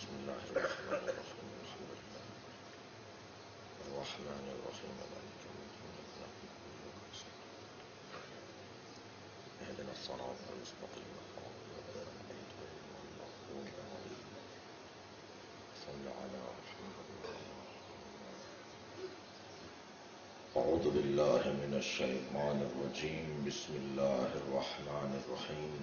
بسم الله الرحمن الرحيم الحمد لله الرحمن الرحيم مالك يوم الدين اهدنا الصراط المستقيم صل على محمد. أعوذ بالله من الشيطان الرجيم بسم الله الرحمن الرحيم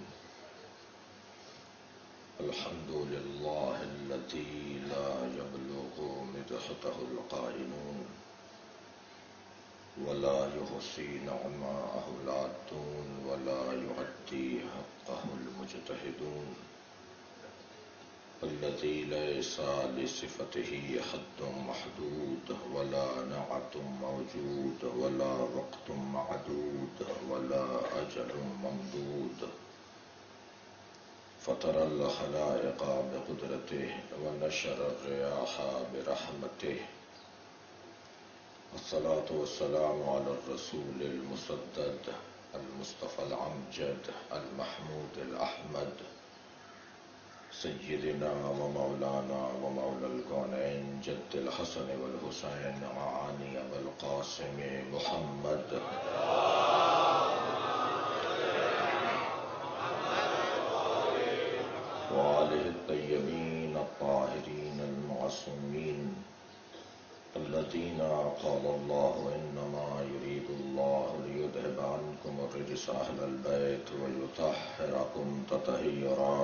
الحمد لله الذي لا يبلغ مدحته القائلون ولا يحصي نعماءه العادون ولا يؤدي حقه المجتهدون الذي ليس لصفته حد محدود ولا نعت موجود ولا وقت معدود ولا أجل ممدود فطر الخلائق بقدرته ونشر الرياح برحمته الصلاة والسلام على الرسول المسدد المصطفى الأمجد المحمود الأحمد سيدنا ومولانا ومولى الكونين جد الحسن والحسين معاني أبا القاسم محمد وآله الطيبين الطاهرين المعصومين الذين قال الله إنما يريد الله ليذهب عنكم الرجس أهل البيت ويطهركم تطهيرا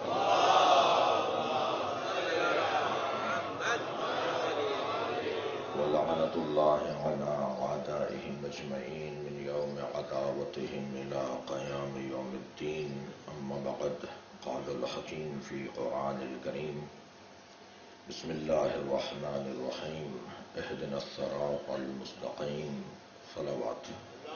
ولعنة الله على أعدائهم أجمعين من يوم عداوتهم إلى قيام يوم الدين. أما بعد قال الحكيم في قرآن الكريم بسم الله الرحمن الرحيم اهدنا الصراط المستقيم صلوات.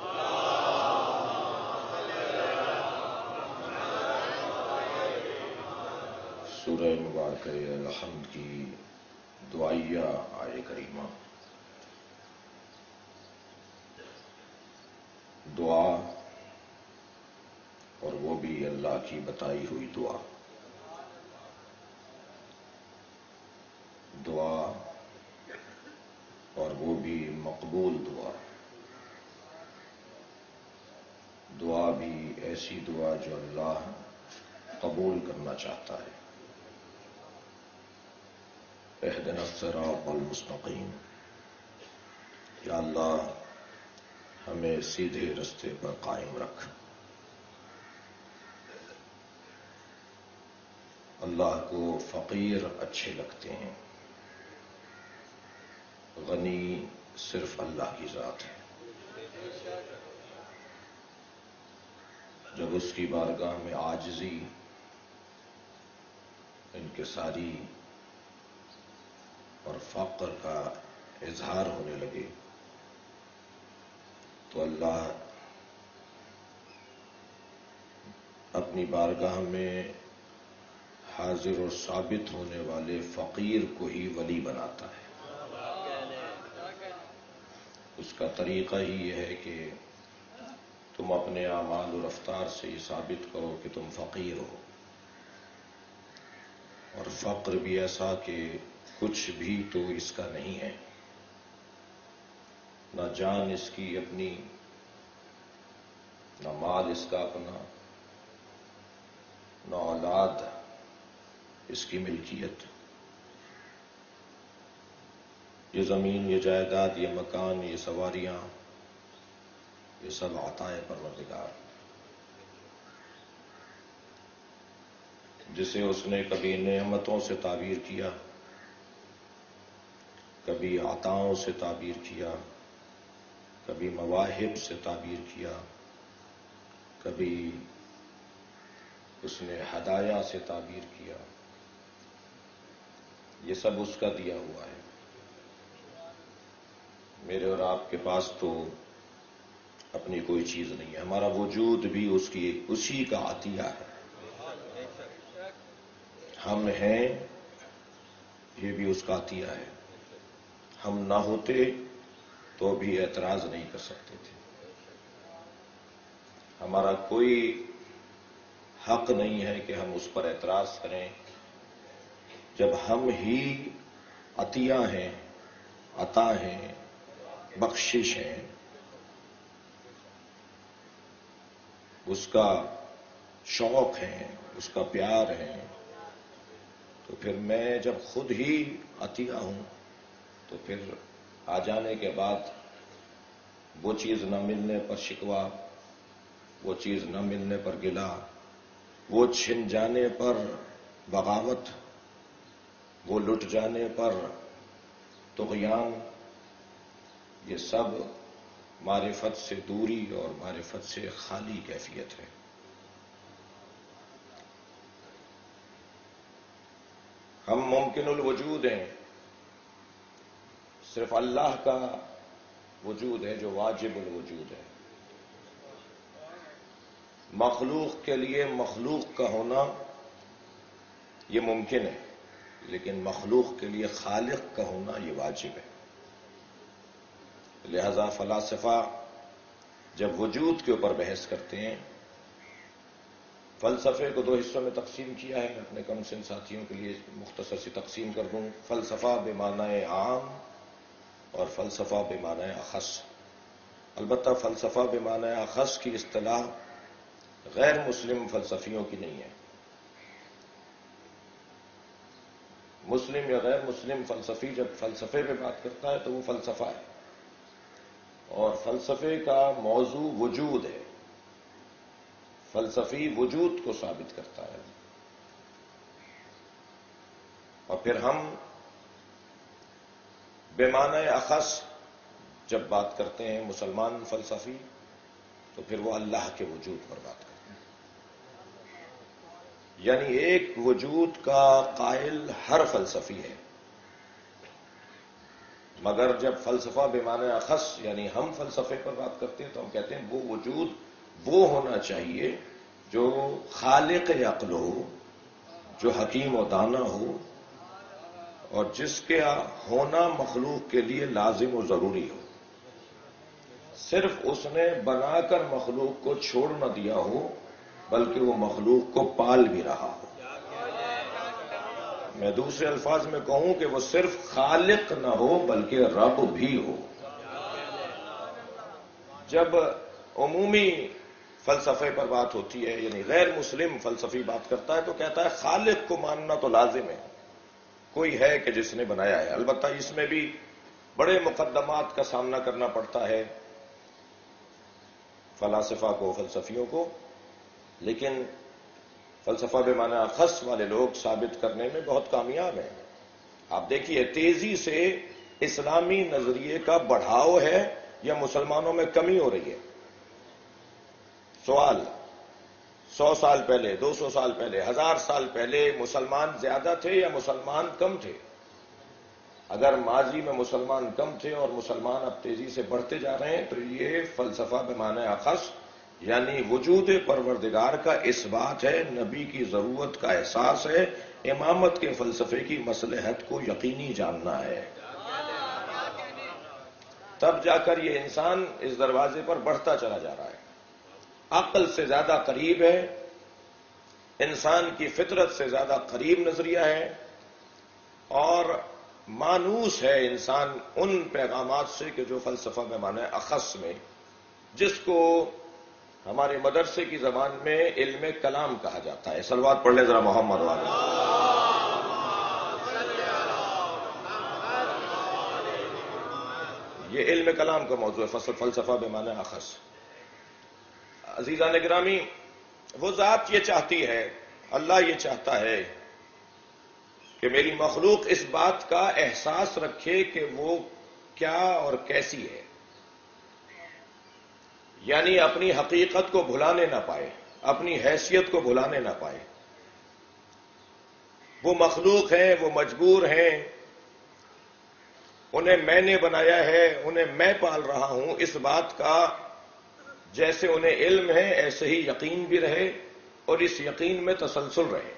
سورہ مبارکہ الحمد کی دعائیہ آیہ کریمہ. دعا اور وہ بھی اللہ کی بتائی ہوئی دعا. دعا اور وہ بھی مقبول دعا. دعا بھی ایسی دعا جو اللہ قبول کرنا چاہتا ہے. اہدنا الصراط المستقیم، یا اللہ ہمیں سیدھے رستے پر قائم رکھ. اللہ کو فقیر اچھے لگتے ہیں، غنی صرف اللہ کی ذات ہے. جب اس کی بارگاہ میں عاجزی انکساری اور فقر کا اظہار ہونے لگے تو اللہ اپنی بارگاہ میں حاضر اور ثابت ہونے والے فقیر کو ہی ولی بناتا ہے. اس کا طریقہ ہی یہ ہے کہ تم اپنے اعمال و رفتار سے یہ ثابت کرو کہ تم فقیر ہو، اور فقر بھی ایسا کہ کچھ بھی تو اس کا نہیں ہے، نہ جان اس کی اپنی، نہ مال اس کا اپنا، نہ اولاد اس کی ملکیت. یہ زمین، یہ جائیداد، یہ مکان، یہ سواریاں، یہ سب عطائے پروردگار. جسے اس نے کبھی نعمتوں سے تعبیر کیا، کبھی عطاؤں سے تعبیر کیا، کبھی مواہب سے تعبیر کیا، کبھی اس نے ہدایہ سے تعبیر کیا. یہ سب اس کا دیا ہوا ہے. میرے اور آپ کے پاس تو اپنی کوئی چیز نہیں ہے. ہمارا وجود بھی اسی کا عطیہ ہے. ہم ہیں، یہ بھی اس کا عطیہ ہے. ہم نہ ہوتے تو بھی اعتراض نہیں کر سکتے تھے. ہمارا کوئی حق نہیں ہے کہ ہم اس پر اعتراض کریں جب ہم ہی عطیہ ہیں، عطا ہیں، بخشش ہیں، اس کا شوق ہے، اس کا پیار ہے، تو پھر میں جب خود ہی عطیہ ہوں تو پھر آ جانے کے بعد وہ چیز نہ ملنے پر شکوہ، وہ چیز نہ ملنے پر گلہ، وہ چھن جانے پر بغاوت، وہ لٹ جانے پر طغیان، یہ سب معرفت سے دوری اور معرفت سے خالی کیفیت ہے۔ ہم ممکن الوجود ہیں، صرف اللہ کا وجود ہے جو واجب الوجود ہے۔ مخلوق کے لیے مخلوق کا ہونا یہ ممکن ہے، لیکن مخلوق کے لیے خالق کا ہونا یہ واجب ہے۔ لہذا فلاسفہ جب وجود کے اوپر بحث کرتے ہیں، فلسفے کو دو حصوں میں تقسیم کیا ہے، میں اپنے کم سن ساتھیوں کے لیے مختصر سی تقسیم کر دوں۔ فلسفہ بمعنی عام اور فلسفہ بمعنی اخص۔ البتہ فلسفہ بمعنی اخص کی اصطلاح غیر مسلم فلسفیوں کی نہیں ہے۔ مسلم یا غیر مسلم فلسفی جب فلسفے پہ بات کرتا ہے تو وہ فلسفہ ہے، اور فلسفے کا موضوع وجود ہے۔ فلسفی وجود کو ثابت کرتا ہے، اور پھر ہم بمعنی اخص جب بات کرتے ہیں مسلمان فلسفی تو پھر وہ اللہ کے وجود پر بات کرتے ہیں، یعنی ایک وجود کا قائل ہر فلسفی ہے، مگر جب فلسفہ بمعنی اخص یعنی ہم فلسفے پر بات کرتے ہیں تو ہم کہتے ہیں وہ وجود وہ ہونا چاہیے جو خالق عقل ہو، جو حکیم و دانا ہو، اور جس کے ہونا مخلوق کے لیے لازم و ضروری ہو۔ صرف اس نے بنا کر مخلوق کو چھوڑ نہ دیا ہو، بلکہ وہ مخلوق کو پال بھی رہا ہو۔ میں دوسرے الفاظ میں کہوں کہ وہ صرف خالق نہ ہو بلکہ رب بھی ہو۔ جب عمومی فلسفے پر بات ہوتی ہے، یعنی غیر مسلم فلسفی بات کرتا ہے تو کہتا ہے خالق کو ماننا تو لازم ہے، کوئی ہے کہ جس نے بنایا ہے۔ البتہ اس میں بھی بڑے مقدمات کا سامنا کرنا پڑتا ہے فلاسفہ کو، فلسفیوں کو، لیکن فلسفہ بمعنی اخص والے لوگ ثابت کرنے میں بہت کامیاب ہیں۔ آپ دیکھیے تیزی سے اسلامی نظریے کا بڑھاؤ ہے یا مسلمانوں میں کمی ہو رہی ہے؟ سوال 100 سال پہلے، 200 سال پہلے، 1000 سال پہلے مسلمان زیادہ تھے یا مسلمان کم تھے؟ اگر ماضی میں مسلمان کم تھے اور مسلمان اب تیزی سے بڑھتے جا رہے ہیں تو یہ فلسفہ بمعنی اخص یعنی وجود پروردگار کا اثبات ہے، نبی کی ضرورت کا احساس ہے، امامت کے فلسفے کی مصلحت کو یقینی جاننا ہے۔ تب جا کر یہ انسان اس دروازے پر بڑھتا چلا جا رہا ہے، عقل سے زیادہ قریب ہے، انسان کی فطرت سے زیادہ قریب نظریہ ہے، اور مانوس ہے انسان ان پیغامات سے کہ جو فلسفہ بمعنی اخص میں، جس کو ہمارے مدرسے کی زبان میں علم کلام کہا جاتا ہے۔ صلوات پڑھ لیں ذرا محمد والے۔ یہ علم کلام کا موضوع ہے، فلسفہ بمعنی اخص۔ عزیزان گرامی، وہ ذات یہ چاہتی ہے، اللہ یہ چاہتا ہے کہ میری مخلوق اس بات کا احساس رکھے کہ وہ کیا اور کیسی ہے، یعنی اپنی حقیقت کو بھلانے نہ پائے، اپنی حیثیت کو بھلانے نہ پائے۔ وہ مخلوق ہیں، وہ مجبور ہیں، انہیں میں نے بنایا ہے، انہیں میں پال رہا ہوں، اس بات کا جیسے انہیں علم ہے ایسے ہی یقین بھی رہے، اور اس یقین میں تسلسل رہے۔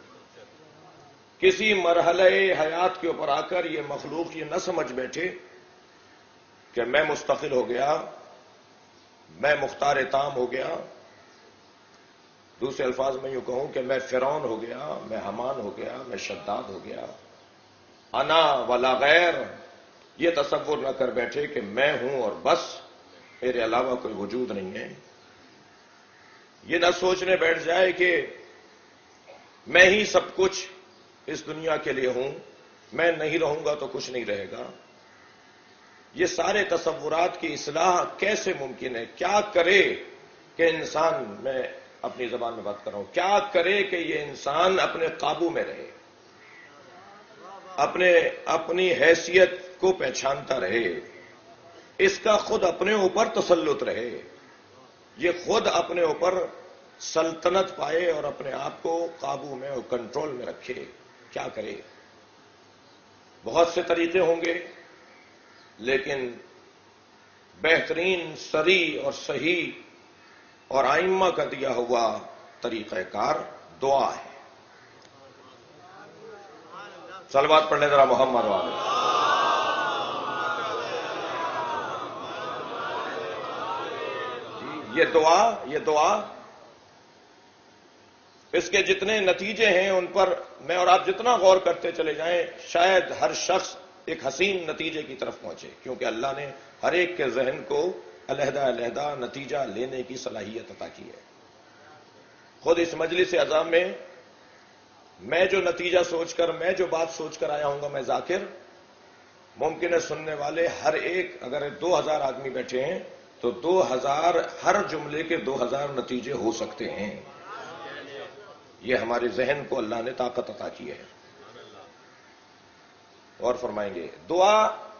کسی مرحلہ حیات کے اوپر آ کر یہ مخلوق یہ نہ سمجھ بیٹھے کہ میں مستقل ہو گیا، میں مختار تام ہو گیا، دوسرے الفاظ میں یوں کہوں کہ میں فرعون ہو گیا، میں حمان ہو گیا، میں شداد ہو گیا، انا ولا غیر، یہ تصور نہ کر بیٹھے کہ میں ہوں اور بس، میرے علاوہ کوئی وجود نہیں ہے۔ یہ نہ سوچنے بیٹھ جائے کہ میں ہی سب کچھ اس دنیا کے لیے ہوں، میں نہیں رہوں گا تو کچھ نہیں رہے گا۔ یہ سارے تصورات کی اصلاح کیسے ممکن ہے؟ کیا کرے کہ انسان، میں اپنی زبان میں بات کر رہا ہوں، کیا کرے کہ یہ انسان اپنے قابو میں رہے، اپنی حیثیت کو پہچانتا رہے، اس کا خود اپنے اوپر تسلط رہے، یہ خود اپنے اوپر سلطنت پائے اور اپنے آپ کو قابو میں اور کنٹرول میں رکھے؟ کیا کرے؟ بہت سے طریقے ہوں گے، لیکن بہترین، سری اور صحیح اور ائمہ کا دیا ہوا طریقہ کار دعا ہے۔ صلوات پڑھنے ذرا محمد والے۔ یہ دعا اس کے جتنے نتیجے ہیں ان پر میں اور آپ جتنا غور کرتے چلے جائیں، شاید ہر شخص ایک حسین نتیجے کی طرف پہنچے، کیونکہ اللہ نے ہر ایک کے ذہن کو علیحدہ علیحدہ نتیجہ لینے کی صلاحیت عطا کی ہے۔ خود اس مجلس اعظم میں جو نتیجہ سوچ کر، میں جو بات سوچ کر آیا ہوں گا، میں ذاکر، ممکن ہے سننے والے ہر ایک، اگر 2000 آدمی بیٹھے ہیں تو 2000، ہر جملے کے 2000 نتیجے ہو سکتے ہیں۔ یہ ہمارے ذہن کو اللہ نے طاقت عطا کی ہے۔ اور فرمائیں گے، دعا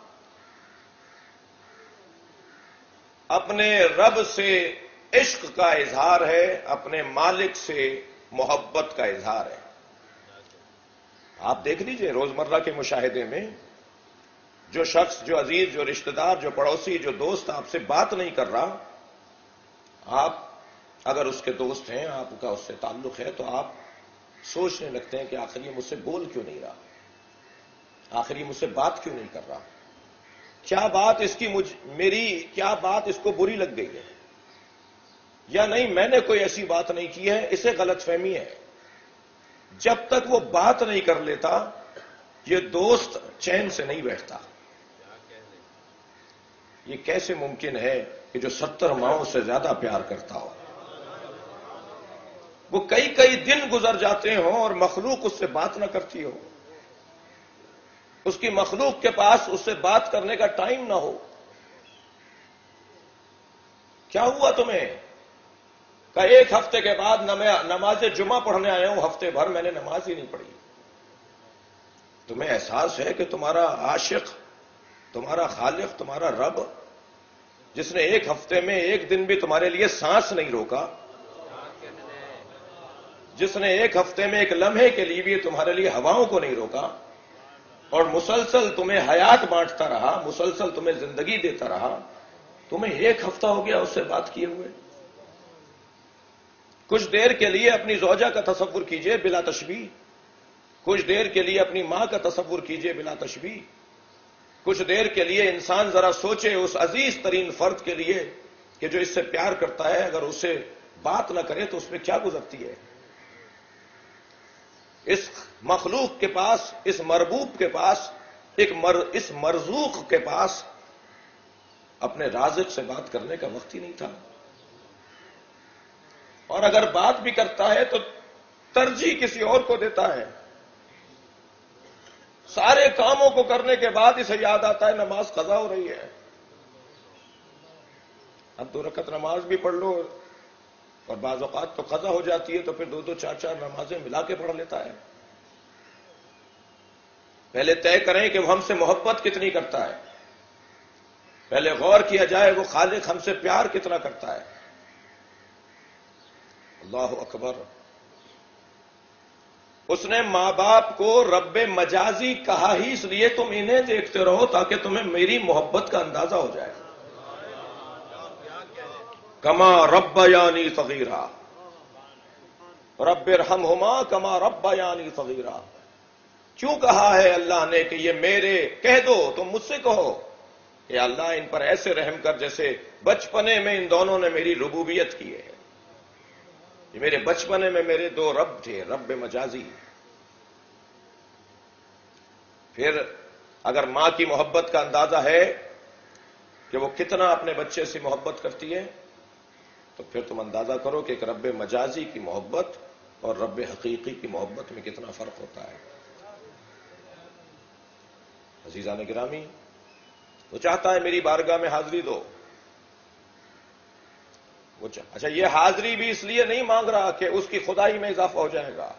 اپنے رب سے عشق کا اظہار ہے، اپنے مالک سے محبت کا اظہار ہے۔ آپ دیکھ لیجئے روزمرہ کے مشاہدے میں، جو شخص، جو عزیز، جو رشتہ دار، جو پڑوسی، جو دوست آپ سے بات نہیں کر رہا، آپ اگر اس کے دوست ہیں، آپ کا اس سے تعلق ہے، تو آپ سوچنے لگتے ہیں کہ آخر یہ مجھ سے بول کیوں نہیں رہا، آخر یہ مجھ سے بات کیوں نہیں کر رہا، کیا بات اس کی کیا بات اس کو بری لگ گئی ہے، یا نہیں میں نے کوئی ایسی بات نہیں کی ہے، اسے غلط فہمی ہے۔ جب تک وہ بات نہیں کر لیتا، یہ دوست چین سے نہیں بیٹھتا۔ یہ کیسے ممکن ہے کہ جو 70 ماہوں سے زیادہ پیار کرتا ہو، وہ کئی دن گزر جاتے ہوں اور مخلوق اس سے بات نہ کرتی ہو، اس کی مخلوق کے پاس اس سے بات کرنے کا ٹائم نہ ہو؟ کیا ہوا تمہیں؟ کہ ایک ہفتے کے بعد نماز جمعہ پڑھنے آیا ہوں، ہفتے بھر میں نے نماز ہی نہیں پڑھی۔ تمہیں احساس ہے کہ تمہارا عاشق، تمہارا خالق، تمہارا رب، جس نے ایک ہفتے میں ایک دن بھی تمہارے لیے سانس نہیں روکا، جس نے ایک ہفتے میں ایک لمحے کے لیے بھی تمہارے لیے ہواؤں کو نہیں روکا، اور مسلسل تمہیں حیات بانٹتا رہا، مسلسل تمہیں زندگی دیتا رہا، تمہیں ایک ہفتہ ہو گیا اس سے بات کیے ہوئے؟ کچھ دیر کے لیے اپنی زوجہ کا تصور کیجئے بلا تشبیہ، کچھ دیر کے لیے اپنی ماں کا تصور کیجئے بلا تشبیہ، کچھ دیر کے لیے انسان ذرا سوچے اس عزیز ترین فرد کے لیے کہ جو اس سے پیار کرتا ہے، اگر اس سے بات نہ کرے تو اس میں کیا گزرتی ہے۔ اس مخلوق کے پاس، اس مربوب کے پاس، اس مرزوق کے پاس اپنے رازق سے بات کرنے کا وقت ہی نہیں تھا، اور اگر بات بھی کرتا ہے تو ترجیح کسی اور کو دیتا ہے۔ سارے کاموں کو کرنے کے بعد اسے یاد آتا ہے نماز قضا ہو رہی ہے، اب 2 رکعت نماز بھی پڑھ لو، اور بعض اوقات تو قضا ہو جاتی ہے تو پھر 2 4 نمازیں ملا کے پڑھ لیتا ہے۔ پہلے طے کریں کہ وہ ہم سے محبت کتنی کرتا ہے، پہلے غور کیا جائے وہ خالق ہم سے پیار کتنا کرتا ہے۔ اللہ اکبر۔ اس نے ماں باپ کو رب مجازی کہا ہی اس لیے تم انہیں دیکھتے رہو تاکہ تمہیں میری محبت کا اندازہ ہو جائے۔ کما ربیانی صغیرا، رب ارحمہما کما ربیانی صغیرا۔ کیوں کہا ہے اللہ نے کہ یہ میرے، کہہ دو تم مجھ سے کہو کہ اللہ ان پر ایسے رحم کر جیسے بچپنے میں ان دونوں نے میری ربوبیت کی ہے، یہ میرے بچپنے میں میرے دو رب تھے، رب مجازی. پھر اگر ماں کی محبت کا اندازہ ہے کہ وہ کتنا اپنے بچے سے محبت کرتی ہے، تو پھر تم اندازہ کرو کہ ایک رب مجازی کی محبت اور رب حقیقی کی محبت میں کتنا فرق ہوتا ہے. عزیزان گرامی، وہ چاہتا ہے میری بارگاہ میں حاضری دو. اچھا، یہ حاضری بھی اس لیے نہیں مانگ رہا کہ اس کی خدائی میں اضافہ ہو جائے گا.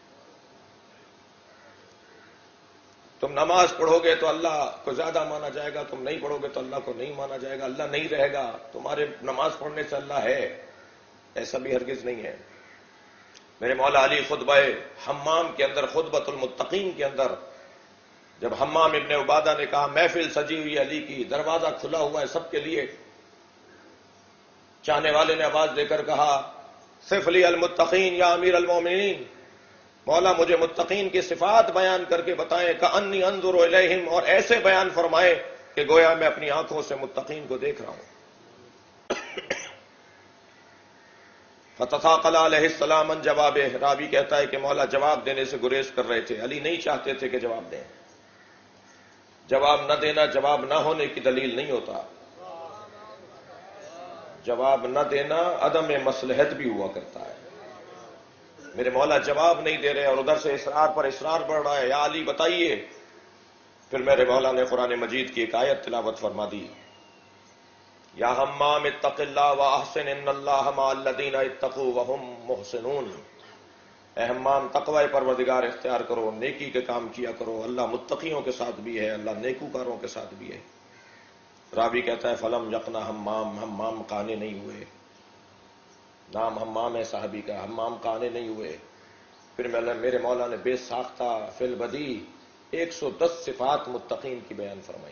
تم نماز پڑھو گے تو اللہ کو زیادہ مانا جائے گا، تم نہیں پڑھو گے تو اللہ کو نہیں مانا جائے گا، اللہ نہیں رہے گا، تمہارے نماز پڑھنے سے اللہ ہے. ایسا بھی ہرگز نہیں ہے. میرے مولا علی خطبہ حمام کے اندر، خطبۃ المتقین کے اندر، جب حمام ابن عبادہ نے کہا محفل سجی ہوئی علی کی، دروازہ کھلا ہوا ہے سب کے لیے، چاہنے والے نے آواز دے کر کہا صف لی المتقین یا امیر المومنین، مولا مجھے متقین کی صفات بیان کر کے بتائیں، کأنی انظر الیہم، اور ایسے بیان فرمائے کہ گویا میں اپنی آنکھوں سے متقین کو دیکھ رہا ہوں. فتثاقل علیہ السلام ان جواب. راوی کہتا ہے کہ مولا جواب دینے سے گریز کر رہے تھے، علی نہیں چاہتے تھے کہ جواب دیں. جواب نہ دینا جواب نہ ہونے کی دلیل نہیں ہوتا. جواب نہ دینا عدم مصلحت بھی ہوا کرتا ہے. میرے مولا جواب نہیں دے رہے اور ادھر سے اصرار پر اصرار بڑھ رہا ہے، یا علی بتائیے. پھر میرے مولا نے قرآن مجید کی ایک آیت تلاوت فرما دی، یا حمام اتق اللہ واحسن ان اللہ مع الذین اتقوا وهم محسنون. اے حمام تقوی پروردگار اختیار کرو، نیکی کے کام کیا کرو، اللہ متقیوں کے ساتھ بھی ہے، اللہ نیکوکاروں کے ساتھ بھی ہے. راوی کہتا ہے فلم یقنا حمام، حمام قانے نہیں ہوئے. نام حمام ہے صحابی کا، حمام قانے نہیں ہوئے. پھر میرے مولا نے بے ساختہ فی البدی 110 صفات متقین کی بیان فرمائی،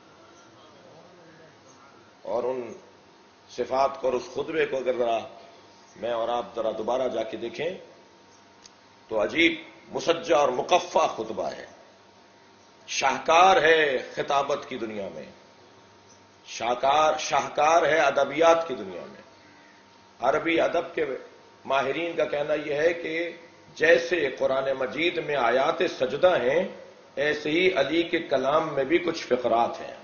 اور ان صفات کو اور اس خطبے کو اگر ذرا میں اور آپ ذرا دوبارہ جا کے دیکھیں تو عجیب مسجع اور مقفع خطبہ ہے. شاہکار ہے خطابت کی دنیا میں، شاہکار ہے ادبیات کی دنیا میں. عربی ادب کے ماہرین کا کہنا یہ ہے کہ جیسے قرآن مجید میں آیات سجدہ ہیں، ایسے ہی علی کے کلام میں بھی کچھ فقرات ہیں.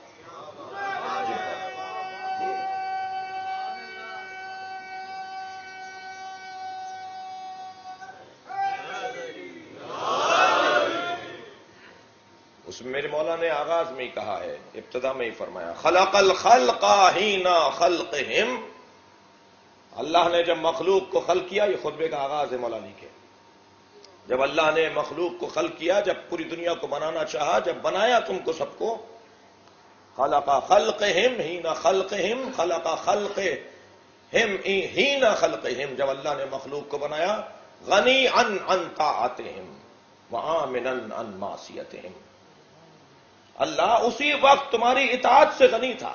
اس میں میرے مولا نے آغاز میں ہی کہا ہے، ابتدا میں ہی فرمایا خلق الخلق حین خلقہم. اللہ نے جب مخلوق کو خلق کیا، یہ خطبے کا آغاز ہے مولا علی کے. جب اللہ نے مخلوق کو خلق کیا، جب پوری دنیا کو بنانا چاہا، جب بنایا تم کو سب کو، خلق خلقہم حین خلقہم، خلق خلقہم حین خلقہم، جب اللہ نے مخلوق کو بنایا، غنی عن طاعتہم وآمنا عن معصیتہم. اللہ اسی وقت تمہاری اطاعت سے غنی تھا.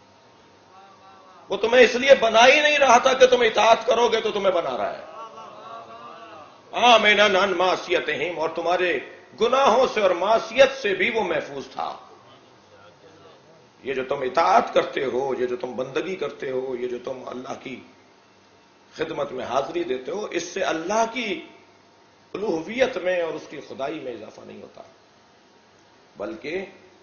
وہ تمہیں اس لیے بنا ہی نہیں رہا تھا کہ تم اطاعت کرو گے تو تمہیں بنا رہا ہے. آمنا عن معصیتہم، اور تمہارے گناہوں سے اور معصیت سے بھی وہ محفوظ تھا. یہ جو تم اطاعت کرتے ہو، یہ جو تم بندگی کرتے ہو، یہ جو تم اللہ کی خدمت میں حاضری دیتے ہو، اس سے اللہ کی الوہیت میں اور اس کی خدائی میں اضافہ نہیں ہوتا، بلکہ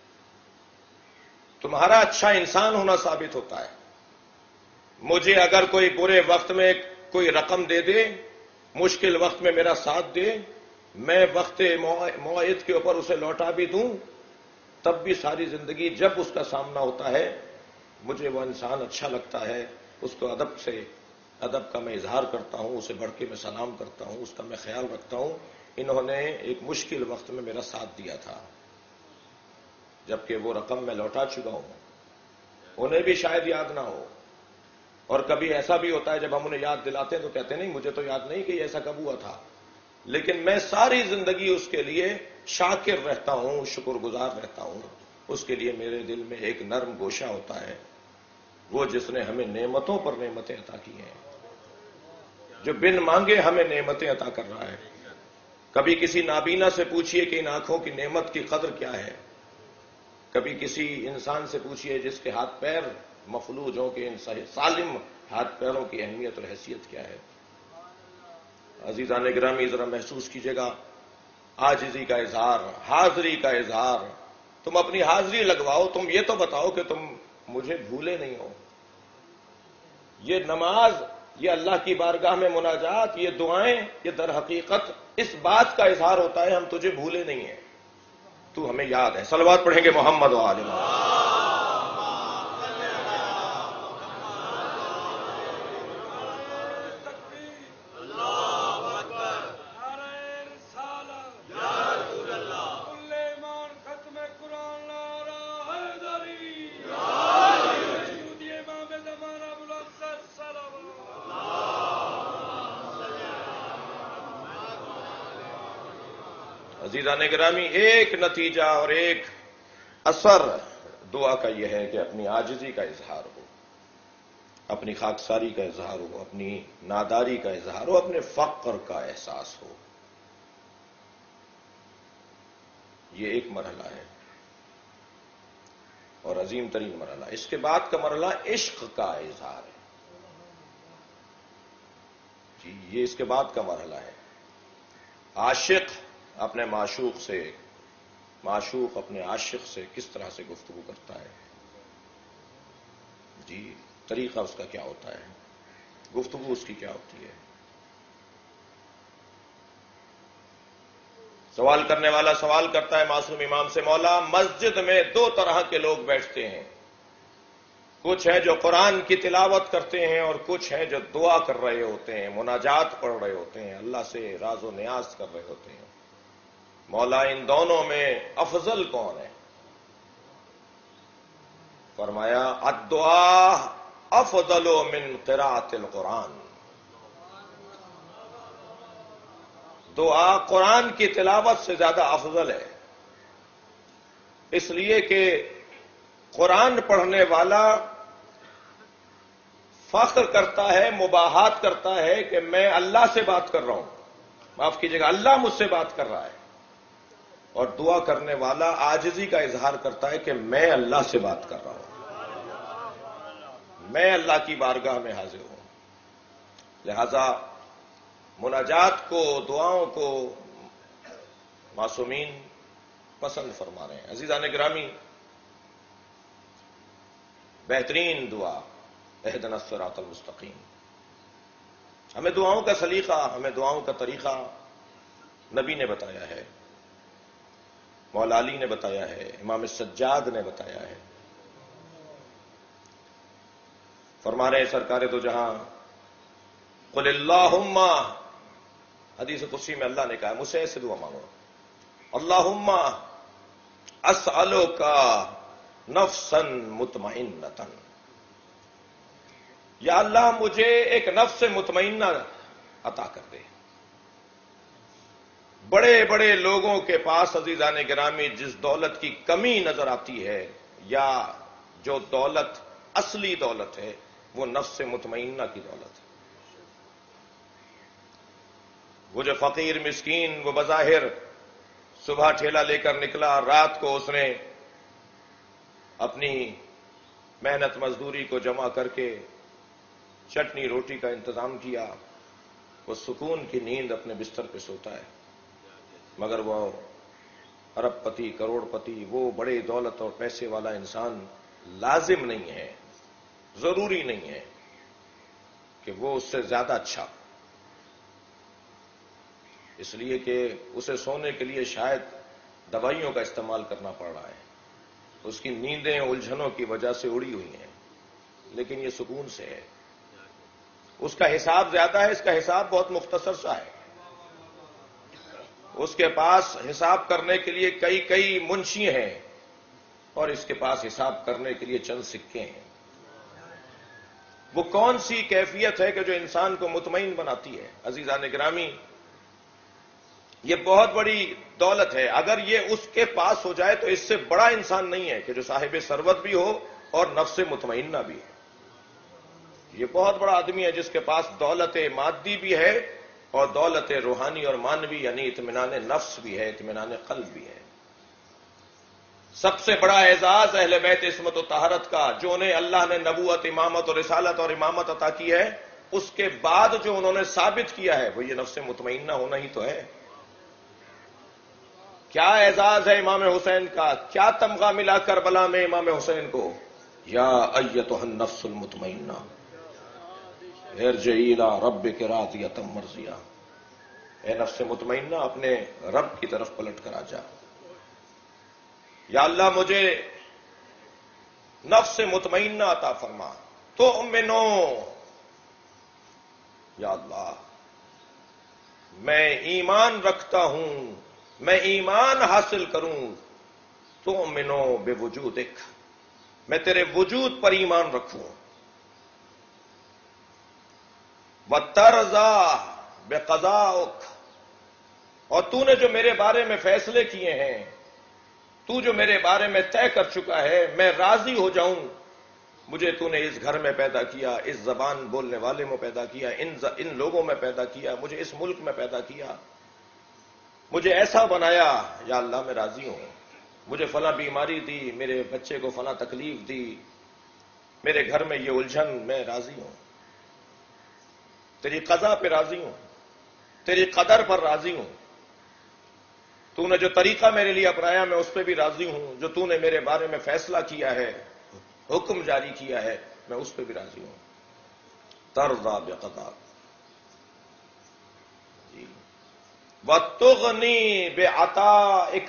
تمہارا اچھا انسان ہونا ثابت ہوتا ہے. مجھے اگر کوئی برے وقت میں کوئی رقم دے دے، مشکل وقت میں میرا ساتھ دے، میں وقت موعد کے اوپر اسے لوٹا بھی دوں، تب بھی ساری زندگی جب اس کا سامنا ہوتا ہے مجھے وہ انسان اچھا لگتا ہے، اس کو ادب کا میں اظہار کرتا ہوں، اسے بڑھ کے میں سلام کرتا ہوں، اس کا میں خیال رکھتا ہوں. انہوں نے ایک مشکل وقت میں میرا ساتھ دیا تھا، جبکہ وہ رقم میں لوٹا چکا ہوں. انہیں بھی شاید یاد نہ ہو، اور کبھی ایسا بھی ہوتا ہے جب ہم انہیں یاد دلاتے ہیں تو کہتے ہیں نہیں مجھے تو یاد نہیں کہ ایسا کب ہوا تھا، لیکن میں ساری زندگی اس کے لیے شاکر رہتا ہوں، شکر گزار رہتا ہوں. اس کے لیے میرے دل میں ایک نرم گوشہ ہوتا ہے، وہ جس نے ہمیں نعمتوں پر نعمتیں عطا کی ہیں، جو بن مانگے ہمیں نعمتیں عطا کر رہا ہے. کبھی کسی نابینا سے پوچھئے کہ ان آنکھوں کی نعمت کی قدر کیا ہے، کبھی کسی انسان سے پوچھئے جس کے ہاتھ پیر مفلوج ہوں کہ ان سالم ہاتھ پیروں کی اہمیت اور حیثیت کیا ہے. عزیزان گرامی ذرا محسوس کیجئے گا، عاجزی کا اظہار، حاضری کا اظہار. تم اپنی حاضری لگواؤ، تم یہ تو بتاؤ کہ تم مجھے بھولے نہیں ہو. یہ نماز، یہ اللہ کی بارگاہ میں مناجات، یہ دعائیں، یہ در حقیقت اس بات کا اظہار ہوتا ہے ہم تجھے بھولے نہیں ہیں، تو ہمیں یاد ہے. صلوات پڑھیں گے محمد و آل محمد. عزیزان گرامی، ایک نتیجہ اور ایک اثر دعا کا یہ ہے کہ اپنی عاجزی کا اظہار ہو، اپنی خاکساری کا اظہار ہو، اپنی ناداری کا اظہار ہو، اپنے فقر کا احساس ہو. یہ ایک مرحلہ ہے اور عظیم ترین مرحلہ. اس کے بعد کا مرحلہ عشق کا اظہار ہے. جی، یہ اس کے بعد کا مرحلہ ہے. عاشق اپنے معشوق سے، معشوق اپنے عاشق سے کس طرح سے گفتگو کرتا ہے، جی طریقہ اس کا کیا ہوتا ہے، گفتگو اس کی کیا ہوتی ہے. سوال کرنے والا سوال کرتا ہے معصوم امام سے، مولا مسجد میں دو طرح کے لوگ بیٹھتے ہیں، کچھ ہیں جو قرآن کی تلاوت کرتے ہیں اور کچھ ہیں جو دعا کر رہے ہوتے ہیں، مناجات پڑھ رہے ہوتے ہیں، اللہ سے راز و نیاز کر رہے ہوتے ہیں. مولا ان دونوں میں افضل کون ہے؟ فرمایا الدعاء افضل من قراءۃ القرآن. دعا قرآن کی تلاوت سے زیادہ افضل ہے، اس لیے کہ قرآن پڑھنے والا فخر کرتا ہے، مباحات کرتا ہے کہ میں اللہ سے بات کر رہا ہوں، معاف کیجیے گا اللہ مجھ سے بات کر رہا ہے. اور دعا کرنے والا عاجزی کا اظہار کرتا ہے کہ میں اللہ سے بات کر رہا ہوں، میں اللہ کی بارگاہ میں حاضر ہوں. لہذا مناجات کو، دعاؤں کو معصومین پسند فرما رہے ہیں. عزیزان گرامی، بہترین دعا اہدنا الصراط المستقیم. ہمیں دعاؤں کا سلیقہ، ہمیں دعاؤں کا طریقہ نبی نے بتایا ہے، مولا علی نے بتایا ہے، امام سجاد نے بتایا ہے. فرما رہے سرکار دو جہاں قل اللہم، حدیث قدسی میں اللہ نے کہا مجھ سے ایسے دعا مانگو، اللہم اسألک نفسا مطمئنۃ، یا اللہ مجھے ایک نفس مطمئنہ عطا کر دے. بڑے بڑے لوگوں کے پاس عزیزان گرامی جس دولت کی کمی نظر آتی ہے، یا جو دولت اصلی دولت ہے، وہ نفس مطمئنہ کی دولت ہے. وہ جو فقیر مسکین، وہ بظاہر صبح ٹھیلا لے کر نکلا، رات کو اس نے اپنی محنت مزدوری کو جمع کر کے چٹنی روٹی کا انتظام کیا، وہ سکون کی نیند اپنے بستر پہ سوتا ہے. مگر وہ ارب پتی، کروڑ پتی، وہ بڑے دولت اور پیسے والا انسان لازم نہیں ہے، ضروری نہیں ہے کہ وہ اس سے زیادہ اچھا، اس لیے کہ اسے سونے کے لیے شاید دوائیوں کا استعمال کرنا پڑ رہا ہے، اس کی نیندیں الجھنوں کی وجہ سے اڑی ہوئی ہیں، لیکن یہ سکون سے ہے. اس کا حساب زیادہ ہے، اس کا حساب بہت مختصر سا ہے. اس کے پاس حساب کرنے کے لیے کئی منشی ہیں اور اس کے پاس حساب کرنے کے لیے چند سکے ہیں. وہ کون سی کیفیت ہے کہ جو انسان کو مطمئن بناتی ہے؟ عزیزان گرامی، یہ بہت بڑی دولت ہے. اگر یہ اس کے پاس ہو جائے تو اس سے بڑا انسان نہیں ہے کہ جو صاحب ثروت بھی ہو اور نفس مطمئنہ بھی ہے. یہ بہت بڑا آدمی ہے جس کے پاس دولت مادی بھی ہے اور دولت روحانی اور مانوی یعنی اطمینان نفس بھی ہے، اطمینان قلب بھی ہے. سب سے بڑا اعزاز اہل بیت عصمت و طہارت کا، جو انہیں اللہ نے نبوت، امامت اور رسالت اور امامت عطا کی ہے، اس کے بعد جو انہوں نے ثابت کیا ہے وہ یہ نفس مطمئنہ ہونا ہی تو ہے. کیا اعزاز ہے امام حسین کا, کیا تمغہ ملا کربلا میں امام حسین کو. یا ایتھا النفس المطمئنہ ارجعی الی ربک راضیۃ مرضیہ, اے نفس مطمئنہ اپنے رب کی طرف پلٹ کر آ جا. یا اللہ مجھے نفس مطمئنہ عطا فرما. تؤمنو, یا اللہ میں ایمان رکھتا ہوں, میں ایمان حاصل کروں. تؤمنو بوجودک, میں تیرے وجود پر ایمان رکھوں. وترضا بقضاءک, اور تو نے جو میرے بارے میں فیصلے کیے ہیں, تو جو میرے بارے میں طے کر چکا ہے, میں راضی ہو جاؤں. مجھے تو نے اس گھر میں پیدا کیا, اس زبان بولنے والے میں پیدا کیا, ان لوگوں میں پیدا کیا, مجھے اس ملک میں پیدا کیا, مجھے ایسا بنایا. یا اللہ میں راضی ہوں. مجھے فلاں بیماری دی, میرے بچے کو فلاں تکلیف دی, میرے گھر میں یہ الجھن, میں راضی ہوں. تیری قضا پہ راضی ہوں, تیری قدر پر راضی ہوں. تو نے جو طریقہ میرے لیے اپنایا میں اس پہ بھی راضی ہوں. جو تو نے میرے بارے میں فیصلہ کیا ہے, حکم جاری کیا ہے, میں اس پہ بھی راضی ہوں. ترضا بقضاء جی. وتغنی بعطائک,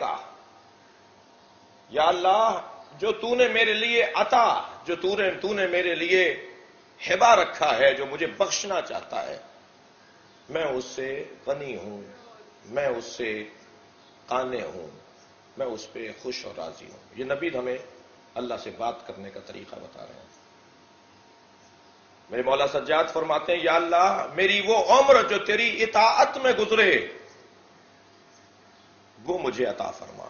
یا اللہ جو تو نے میرے لیے عطا, جو تو نے میرے لیے ہبہ رکھا ہے, جو مجھے بخشنا چاہتا ہے, میں اس سے غنی ہوں, میں اس سے قانع ہوں, میں اس پہ خوش اور راضی ہوں. یہ نبی ہمیں اللہ سے بات کرنے کا طریقہ بتا رہے ہیں. میرے مولا سجاد فرماتے ہیں, یا اللہ میری وہ عمر جو تیری اطاعت میں گزرے وہ مجھے عطا فرما,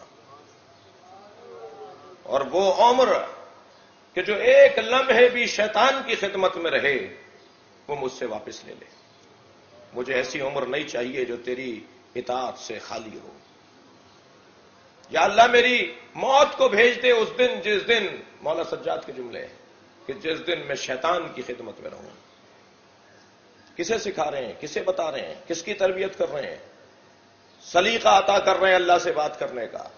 اور وہ عمر کہ جو ایک لمحے بھی شیطان کی خدمت میں رہے وہ مجھ سے واپس لے لے. مجھے ایسی عمر نہیں چاہیے جو تیری اطاعت سے خالی ہو. یا اللہ میری موت کو بھیج دے اس دن جس دن, مولا سجاد کے جملے ہیں, کہ جس دن میں شیطان کی خدمت میں رہوں. کسے سکھا رہے ہیں, کسے بتا رہے ہیں, کس کی تربیت کر رہے ہیں, سلیقہ عطا کر رہے ہیں اللہ سے بات کرنے کا.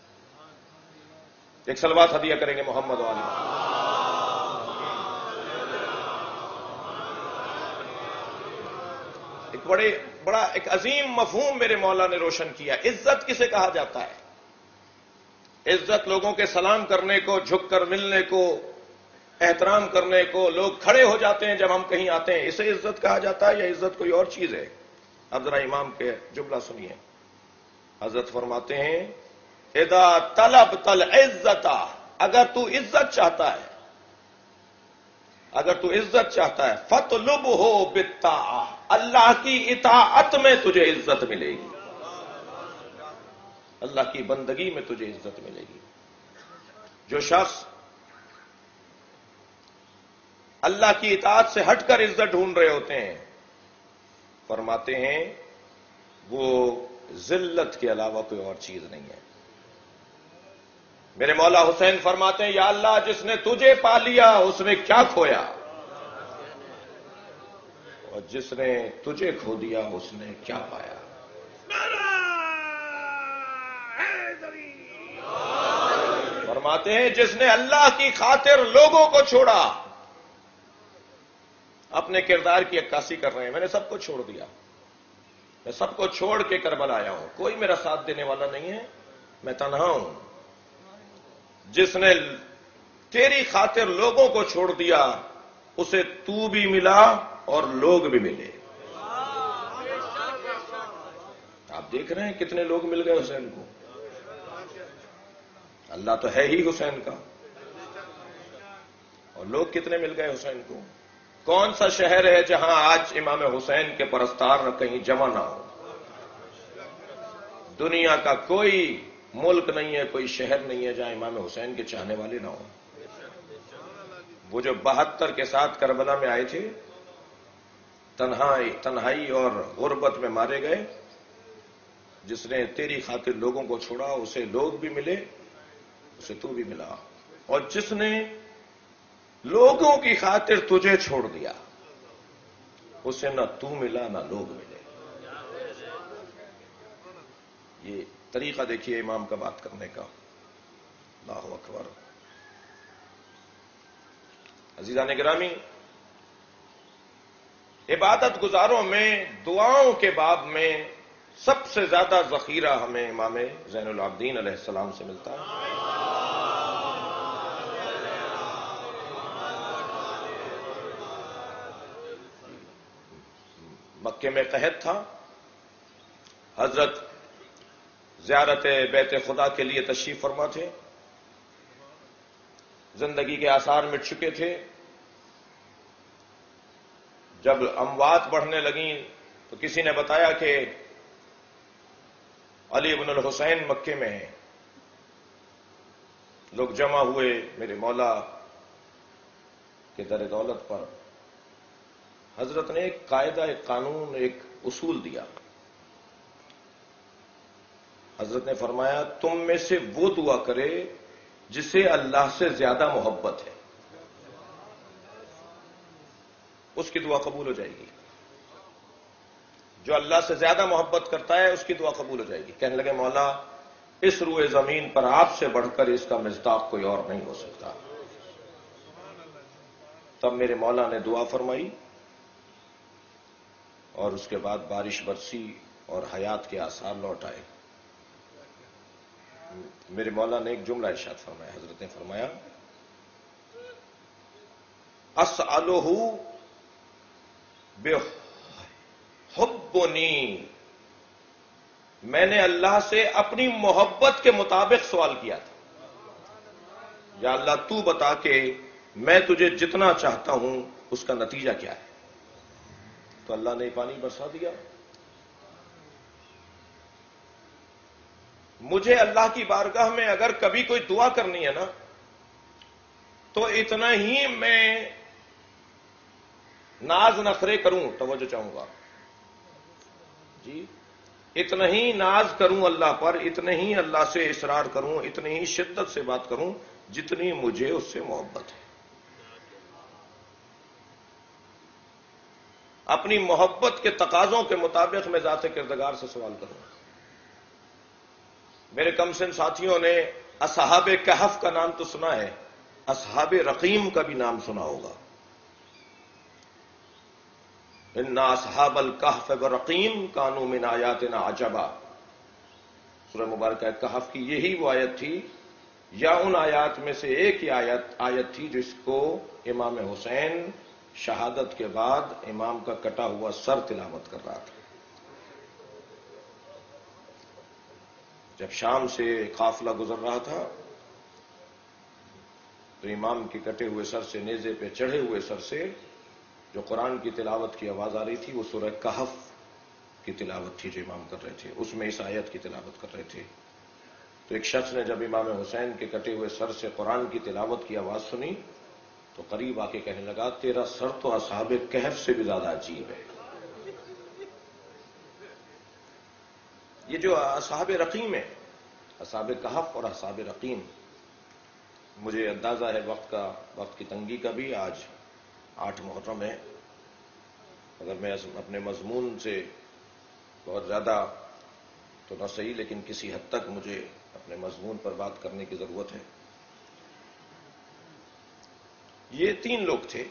ایک صلوات ہدیہ کریں گے محمد والی. ایک بڑا ایک عظیم مفہوم میرے مولا نے روشن کیا. عزت کسے کہا جاتا ہے؟ عزت لوگوں کے سلام کرنے کو, جھک کر ملنے کو, احترام کرنے کو. لوگ کھڑے ہو جاتے ہیں جب ہم کہیں آتے ہیں, اسے عزت کہا جاتا ہے یا عزت کوئی اور چیز ہے؟ اب ذرا امام کے جملہ سنیے. حضرت فرماتے ہیں, اذا طلبت العزت, اگر تو عزت چاہتا ہے, اگر تو عزت چاہتا ہے, فطلبہ بالطاعہ, اللہ کی اطاعت میں تجھے عزت ملے گی, اللہ کی بندگی میں تجھے عزت ملے گی. جو شخص اللہ کی اطاعت سے ہٹ کر عزت ڈھونڈ رہے ہوتے ہیں, فرماتے ہیں وہ ذلت کے علاوہ کوئی اور چیز نہیں ہے. میرے مولا حسین فرماتے ہیں, یا اللہ جس نے تجھے پا لیا اس نے کیا کھویا, اور جس نے تجھے کھو دیا اس نے کیا پایا. فرماتے ہیں جس نے اللہ کی خاطر لوگوں کو چھوڑا, اپنے کردار کی عکاسی کر رہے ہیں, میں نے سب کو چھوڑ دیا, میں سب کو چھوڑ کے کربلا آیا ہوں, کوئی میرا ساتھ دینے والا نہیں ہے, میں تنہا ہوں. جس نے تیری خاطر لوگوں کو چھوڑ دیا اسے تو بھی ملا اور لوگ بھی ملے. آپ دیکھ رہے ہیں کتنے لوگ مل گئے حسین کو. اللہ تو ہے ہی حسین کا, اور لوگ کتنے مل گئے حسین کو. کون سا شہر ہے جہاں آج امام حسین کے پرستار نہ کہیں جمع نہ ہو؟ دنیا کا کوئی ملک نہیں ہے, کوئی شہر نہیں ہے جہاں امام حسین کے چاہنے والے نہ ہوں. وہ جو 72 کے ساتھ کربلا میں آئے تھے, تنہائی اور غربت میں مارے گئے, جس نے تیری خاطر لوگوں کو چھوڑا اسے لوگ بھی ملے, اسے تو بھی ملا, اور جس نے لوگوں کی خاطر تجھے چھوڑ دیا اسے نہ تو ملا نہ لوگ ملے. یہ طریقہ دیکھیے امام کا بات کرنے کا. اللہ اکبر. عزیزان گرامی، عبادت گزاروں میں دعاؤں کے باب میں سب سے زیادہ ذخیرہ ہمیں امام زین العابدین علیہ السلام سے ملتا ہے. مکے میں قحط تھا، حضرت زیارت بیت خدا کے لیے تشریف فرما تھے، زندگی کے آثار مٹ چکے تھے. جب اموات بڑھنے لگیں تو کسی نے بتایا کہ علی بن الحسین مکے میں ہیں. لوگ جمع ہوئے میرے مولا کے در دولت پر. حضرت نے ایک قاعدہ، ایک قانون، ایک اصول دیا. حضرت نے فرمایا تم میں سے وہ دعا کرے جسے اللہ سے زیادہ محبت ہے، اس کی دعا قبول ہو جائے گی. جو اللہ سے زیادہ محبت کرتا ہے اس کی دعا قبول ہو جائے گی. کہنے لگے مولا اس روئے زمین پر آپ سے بڑھ کر اس کا مصداق کوئی اور نہیں ہو سکتا. تب میرے مولا نے دعا فرمائی اور اس کے بعد بارش برسی اور حیات کے آثار لوٹ آئے. میرے مولا نے ایک جملہ ارشاد فرمایا. حضرت نے فرمایا اسألہ بحبنی، میں نے اللہ سے اپنی محبت کے مطابق سوال کیا تھا. یا اللہ تو بتا کہ میں تجھے جتنا چاہتا ہوں اس کا نتیجہ کیا ہے. تو اللہ نے پانی برسا دیا. مجھے اللہ کی بارگاہ میں اگر کبھی کوئی دعا کرنی ہے نا تو اتنا ہی میں ناز نخرے کروں، توجہ چاہوں گا جی، اتنا ہی ناز کروں اللہ پر، اتنے ہی اللہ سے اصرار کروں، اتنی ہی شدت سے بات کروں جتنی مجھے اس سے محبت ہے. اپنی محبت کے تقاضوں کے مطابق میں ذات کردگار سے سوال کروں. میرے کم سن ساتھیوں نے اصحاب کہف کا نام تو سنا ہے، اصحاب رقیم کا بھی نام سنا ہوگا. ان اصحاب الکہف والرقیم کانوا من آیاتنا عجبا. سورہ مبارکہ کہف کی یہی وہ آیت تھی، یا ان آیات میں سے ایک ہی آیت تھی جس کو امام حسین شہادت کے بعد امام کا کٹا ہوا سر تلاوت کر رہا تھا. جب شام سے قافلہ گزر رہا تھا تو امام کے کٹے ہوئے سر سے، نیزے پہ چڑھے ہوئے سر سے جو قرآن کی تلاوت کی آواز آ رہی تھی وہ سورہ کہف کی تلاوت تھی جو امام کر رہے تھے. اس میں اس آیت کی تلاوت کر رہے تھے. تو ایک شخص نے جب امام حسین کے کٹے ہوئے سر سے قرآن کی تلاوت کی آواز سنی تو قریب آ کے کہنے لگا تیرا سر تو اصحاب کہف سے بھی زیادہ عجیب ہے. یہ جو اصحاب رقیم ہے، اصحاب کہف اور اصحاب رقیم، مجھے اندازہ ہے وقت کی تنگی کا بھی. آج 8 محرم ہے. اگر میں اپنے مضمون سے بہت زیادہ تو نہ صحیح لیکن کسی حد تک مجھے اپنے مضمون پر بات کرنے کی ضرورت ہے. یہ 3 لوگ تھے.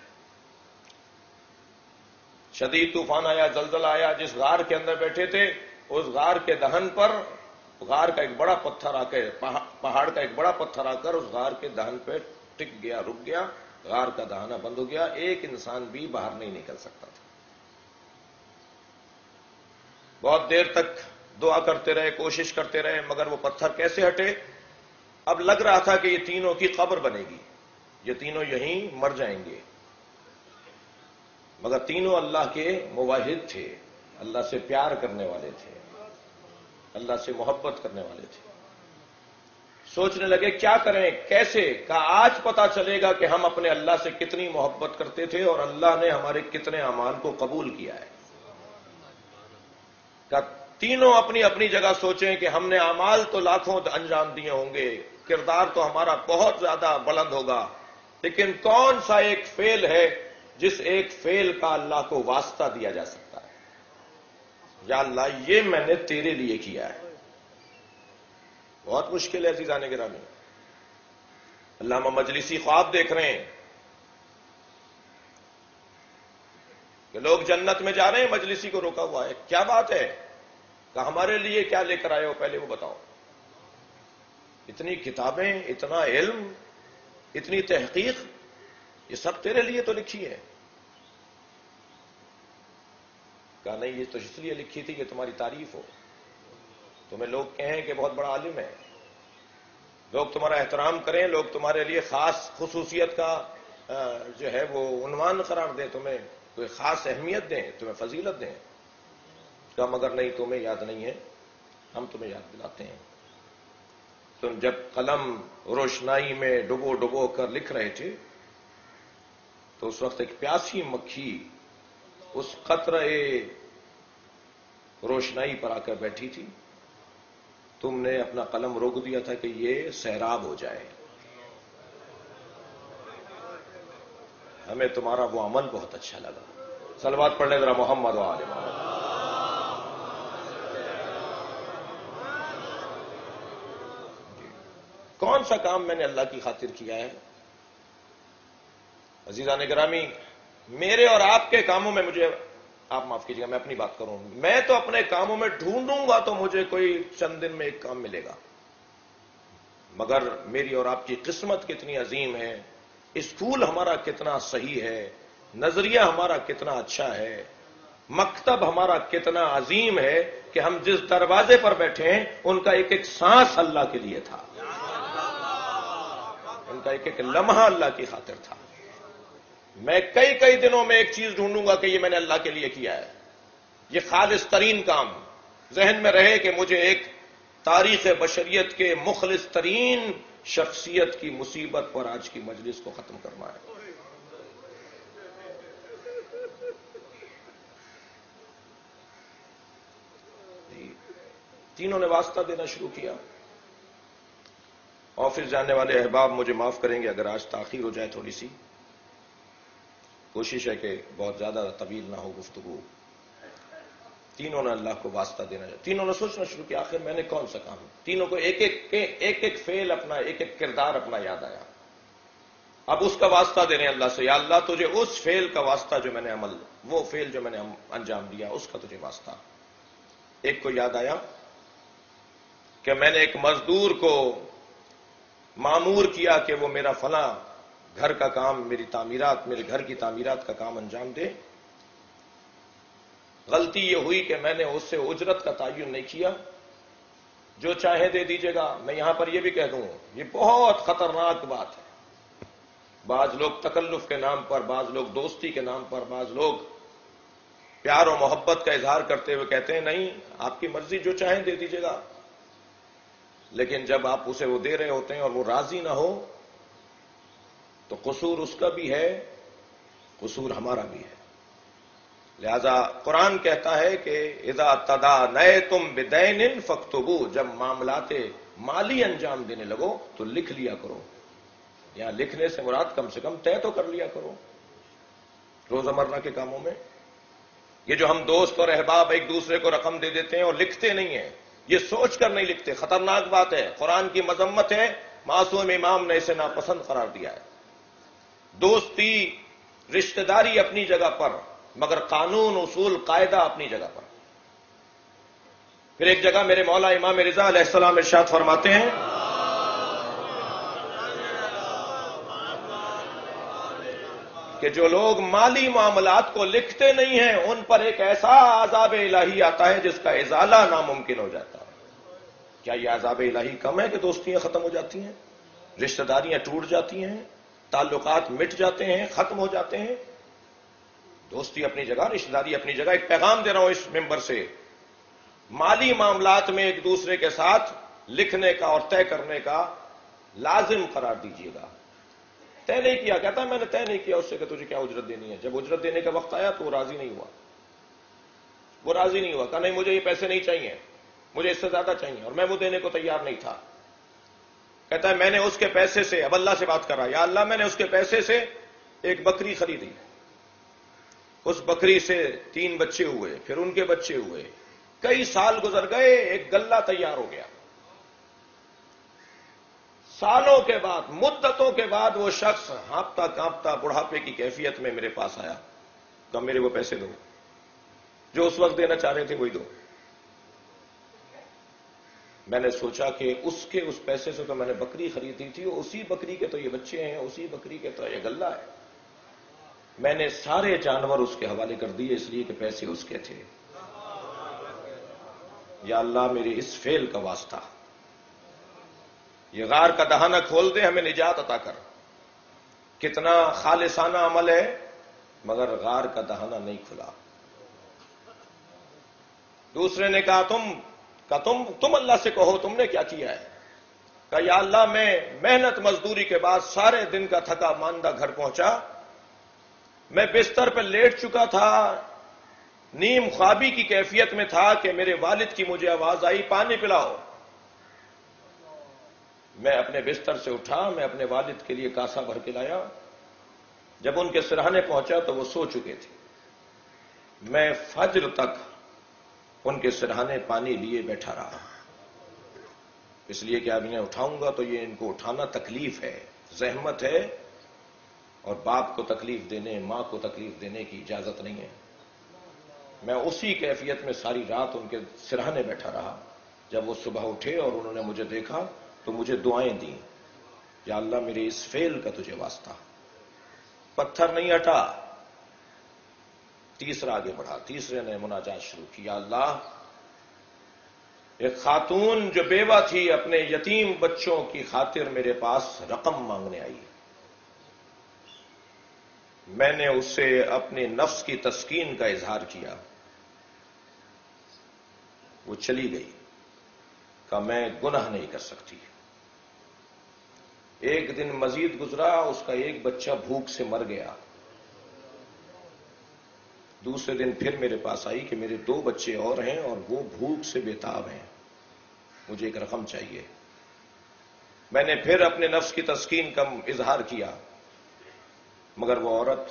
شدید طوفان آیا، زلزلہ آیا، جس غار کے اندر بیٹھے تھے اس غار کے دہن پر غار کا ایک بڑا پتھر آ کے، پہاڑ کا ایک بڑا پتھر آ کر اس غار کے دہن پہ ٹک گیا، رک گیا. غار کا دہانہ بند ہو گیا. ایک انسان بھی باہر نہیں نکل سکتا تھا. بہت دیر تک دعا کرتے رہے، کوشش کرتے رہے، مگر وہ پتھر کیسے ہٹے؟ اب لگ رہا تھا کہ یہ تینوں کی قبر بنے گی، یہ تینوں یہیں مر جائیں گے. مگر تینوں اللہ کے موحد تھے، اللہ سے پیار کرنے والے تھے، اللہ سے محبت کرنے والے تھے. سوچنے لگے کیا کریں، کیسے؟ کہا آج پتا چلے گا کہ ہم اپنے اللہ سے کتنی محبت کرتے تھے اور اللہ نے ہمارے کتنے اعمال کو قبول کیا ہے. کہا تینوں اپنی اپنی جگہ سوچیں کہ ہم نے اعمال تو لاکھوں انجام دیے ہوں گے، کردار تو ہمارا بہت زیادہ بلند ہوگا، لیکن کون سا ایک فعل ہے جس ایک فعل کا اللہ کو واسطہ دیا جا سکتا ہے. یا اللہ یہ میں نے تیرے لیے کیا ہے. بہت مشکل ہے عزیزان گرامی. علامہ مجلسی خواب دیکھ رہے ہیں کہ لوگ جنت میں جا رہے ہیں، مجلسی کو روکا ہوا ہے. کیا بات ہے؟ کہ ہمارے لیے کیا لے کر آئے ہو، پہلے وہ بتاؤ. اتنی کتابیں، اتنا علم، اتنی تحقیق، یہ سب تیرے لیے تو لکھی ہے. کہا نہیں، یہ تو اس لیے لکھی تھی کہ تمہاری تعریف ہو، تمہیں لوگ کہیں کہ بہت بڑا عالم ہے، لوگ تمہارا احترام کریں، لوگ تمہارے لیے خاص خصوصیت کا جو ہے وہ عنوان قرار دیں، تمہیں کوئی خاص اہمیت دیں، تمہیں فضیلت دیں. کہا مگر نہیں، تمہیں یاد نہیں ہے، ہم تمہیں یاد دلاتے ہیں. تم جب قلم روشنائی میں ڈبو ڈبو کر لکھ رہے تھے تو اس وقت ایک پیاسی مکھی اس قطرے روشنائی پر آ کر بیٹھی تھی. تم نے اپنا قلم روک دیا تھا کہ یہ سیراب ہو جائے. ہمیں تمہارا وہ عمل بہت اچھا لگا. صلوات پڑھ لیں ذرا محمد و آل محمد. کون سا کام میں نے اللہ کی خاطر کیا ہے؟ عزیزان گرامی، میرے اور آپ کے کاموں میں مجھے، آپ معاف کیجیے گا میں اپنی بات کروں، میں تو اپنے کاموں میں ڈھونڈوں گا تو مجھے کوئی چند دن میں ایک کام ملے گا. مگر میری اور آپ کی قسمت کتنی عظیم ہے، اسکول ہمارا کتنا صحیح ہے، نظریہ ہمارا کتنا اچھا ہے، مکتب ہمارا کتنا عظیم ہے کہ ہم جس دروازے پر بیٹھے ہیں ان کا ایک ایک سانس اللہ کے لیے تھا، ان کا ایک ایک لمحہ اللہ کی خاطر تھا. میں کئی دنوں میں ایک چیز ڈھونڈوں گا کہ یہ میں نے اللہ کے لیے کیا ہے. یہ خالص ترین کام ذہن میں رہے کہ مجھے ایک تاریخ بشریت کے مخلص ترین شخصیت کی مصیبت پر آج کی مجلس کو ختم کرنا ہے. تینوں نے واسطہ دینا شروع کیا. آفس جانے والے احباب مجھے معاف کریں گے اگر آج تاخیر ہو جائے تھوڑی سی، کوشش ہے کہ بہت زیادہ طویل نہ ہو گفتگو. تینوں نے اللہ کو واسطہ دینا چاہا. تینوں نے سوچنا شروع کیا آخر میں نے کون سا کام. تینوں کو ایک ایک فعل اپنا، ایک ایک کردار اپنا یاد آیا. اب اس کا واسطہ دے رہے ہیں اللہ سے، یا اللہ تجھے اس فعل کا واسطہ جو میں نے وہ فعل جو میں نے انجام دیا اس کا تجھے واسطہ. ایک کو یاد آیا کہ میں نے ایک مزدور کو مامور کیا کہ وہ میرا فلاں گھر کا کام، میری تعمیرات، میرے گھر کی تعمیرات کا کام انجام دے. غلطی یہ ہوئی کہ میں نے اس سے اجرت کا تعین نہیں کیا. جو چاہے دے دیجیے گا. میں یہاں پر یہ بھی کہہ دوں، یہ بہت خطرناک بات ہے. بعض لوگ تکلف کے نام پر، بعض لوگ دوستی کے نام پر، بعض لوگ پیار و محبت کا اظہار کرتے ہوئے کہتے ہیں نہیں آپ کی مرضی، جو چاہیں دے دیجیے گا. لیکن جب آپ اسے وہ دے رہے ہوتے ہیں اور وہ راضی نہ ہو تو قصور اس کا بھی ہے، قصور ہمارا بھی ہے. لہذا قرآن کہتا ہے کہ اذا تدانیتم بدین فاکتبوا، جب معاملات مالی انجام دینے لگو تو لکھ لیا کرو. یا لکھنے سے مراد کم سے کم طے تو کر لیا کرو. روزمرہ کے کاموں میں یہ جو ہم دوست اور احباب ایک دوسرے کو رقم دے دیتے ہیں اور لکھتے نہیں ہیں، یہ سوچ کر نہیں لکھتے، خطرناک بات ہے. قرآن کی مذمت ہے. معصوم امام نے اسے ناپسند قرار دیا ہے. دوستی، رشتہ داری اپنی جگہ پر، مگر قانون، اصول، قاعدہ اپنی جگہ پر. پھر ایک جگہ میرے مولا امام رضا علیہ السلام ارشاد فرماتے ہیں کہ جو لوگ مالی معاملات کو لکھتے نہیں ہیں ان پر ایک ایسا عذاب الہی آتا ہے جس کا ازالہ ناممکن ہو جاتا ہے. کیا یہ عذاب الہی کم ہے کہ دوستیاں ختم ہو جاتی ہیں، رشتہ داریاں ٹوٹ جاتی ہیں، تعلقات مٹ جاتے ہیں، ختم ہو جاتے ہیں؟ دوستی اپنی جگہ، رشتہ داری اپنی جگہ. ایک پیغام دے رہا ہوں اس ممبر سے، مالی معاملات میں ایک دوسرے کے ساتھ لکھنے کا اور طے کرنے کا لازم قرار دیجیے گا. طے نہیں کیا، کہتا ہے میں نے طے نہیں کیا اس سے کہ تجھے کیا اجرت دینی ہے. جب اجرت دینے کا وقت آیا تو وہ راضی نہیں ہوا. وہ راضی نہیں ہوا، کہا نہیں مجھے یہ پیسے نہیں چاہیے، مجھے اس سے زیادہ چاہیے، اور میں وہ دینے کو تیار نہیں تھا. کہتا ہے میں نے اس کے پیسے سے، اب اللہ سے بات کر رہا، یا اللہ میں نے اس کے پیسے سے ایک بکری خریدی اس بکری سے 3 بچے ہوئے، پھر ان کے بچے ہوئے، کئی سال گزر گئے، ایک گلہ تیار ہو گیا۔ سالوں کے بعد، مدتوں کے بعد وہ شخص ہانپتا کانپتا بڑھاپے کی کیفیت میں میرے پاس آیا، کہا میرے وہ پیسے دو جو اس وقت دینا چاہ رہے تھے، وہی دو۔ میں نے سوچا کہ اس پیسے سے تو میں نے بکری خریدی تھی، اسی بکری کے تو یہ بچے ہیں، اسی بکری کے تو یہ گلہ ہے۔ میں نے سارے جانور اس کے حوالے کر دیے، اس لیے کہ پیسے اس کے تھے۔ یا اللہ میرے اس فعل کا واسطہ، یہ غار کا دہانہ کھول دے، ہمیں نجات عطا کر۔ کتنا خالصانہ عمل ہے، مگر غار کا دہانہ نہیں کھلا۔ دوسرے نے کہا تم اللہ سے کہو تم نے کیا کیا ہے؟ کہا یا اللہ میں محنت مزدوری کے بعد سارے دن کا تھکا ماندہ گھر پہنچا، میں بستر پہ لیٹ چکا تھا، نیم خوابی کی کیفیت میں تھا کہ میرے والد کی مجھے آواز آئی پانی پلاؤ۔ میں اپنے بستر سے اٹھا، میں اپنے والد کے لیے کاسا بھر کے لایا۔ جب ان کے سرہانے پہنچا تو وہ سو چکے تھے۔ میں فجر تک ان کے سرہانے پانی لیے بیٹھا رہا، اس لیے کہ اب انہیں اٹھاؤں گا تو یہ ان کو اٹھانا تکلیف ہے، زحمت ہے، اور باپ کو تکلیف دینے، ماں کو تکلیف دینے کی اجازت نہیں ہے۔ میں اسی کیفیت میں ساری رات ان کے سرہانے بیٹھا رہا۔ جب وہ صبح اٹھے اور انہوں نے مجھے دیکھا تو مجھے دعائیں دیں، یا اللہ میرے اس فعل کا تجھے واسطہ۔ پتھر نہیں ہٹا، تیسرا آگے بڑھا، تیسرے نے مناجات شروع کی، یا اللہ ایک خاتون جو بیوہ تھی اپنے یتیم بچوں کی خاطر میرے پاس رقم مانگنے آئی، میں نے اس سے اپنے نفس کی تسکین کا اظہار کیا، وہ چلی گئی، کہ میں گناہ نہیں کر سکتی۔ ایک دن مزید گزرا، اس کا ایک بچہ بھوک سے مر گیا۔ دوسرے دن پھر میرے پاس آئی کہ میرے 2 بچے اور ہیں اور وہ بھوک سے بےتاب ہیں، مجھے ایک رقم چاہیے۔ میں نے پھر اپنے نفس کی تسکین کا اظہار کیا، مگر وہ عورت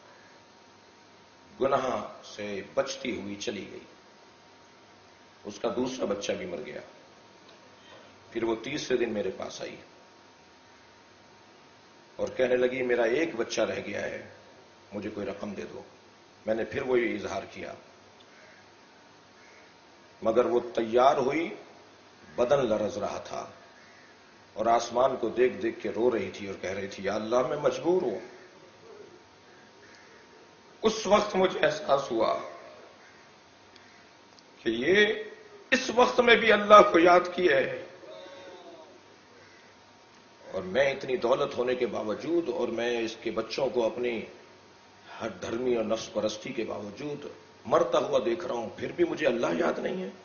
گناہ سے بچتی ہوئی چلی گئی۔ اس کا دوسرا بچہ بھی مر گیا۔ پھر وہ تیسرے دن میرے پاس آئی اور کہنے لگی میرا ایک بچہ رہ گیا ہے، مجھے کوئی رقم دے دو۔ میں نے پھر وہی اظہار کیا، مگر وہ تیار ہوئی، بدن لرز رہا تھا اور آسمان کو دیکھ دیکھ کے رو رہی تھی اور کہہ رہی تھی یا اللہ میں مجبور ہوں۔ اس وقت مجھے احساس ہوا کہ یہ اس وقت میں بھی اللہ کو یاد کیا ہے، اور میں اتنی دولت ہونے کے باوجود اور میں اس کے بچوں کو اپنی ہر دھرمی اور نفس پرستی کے باوجود مرتا ہوا دیکھ رہا ہوں، پھر بھی مجھے اللہ یاد نہیں ہے۔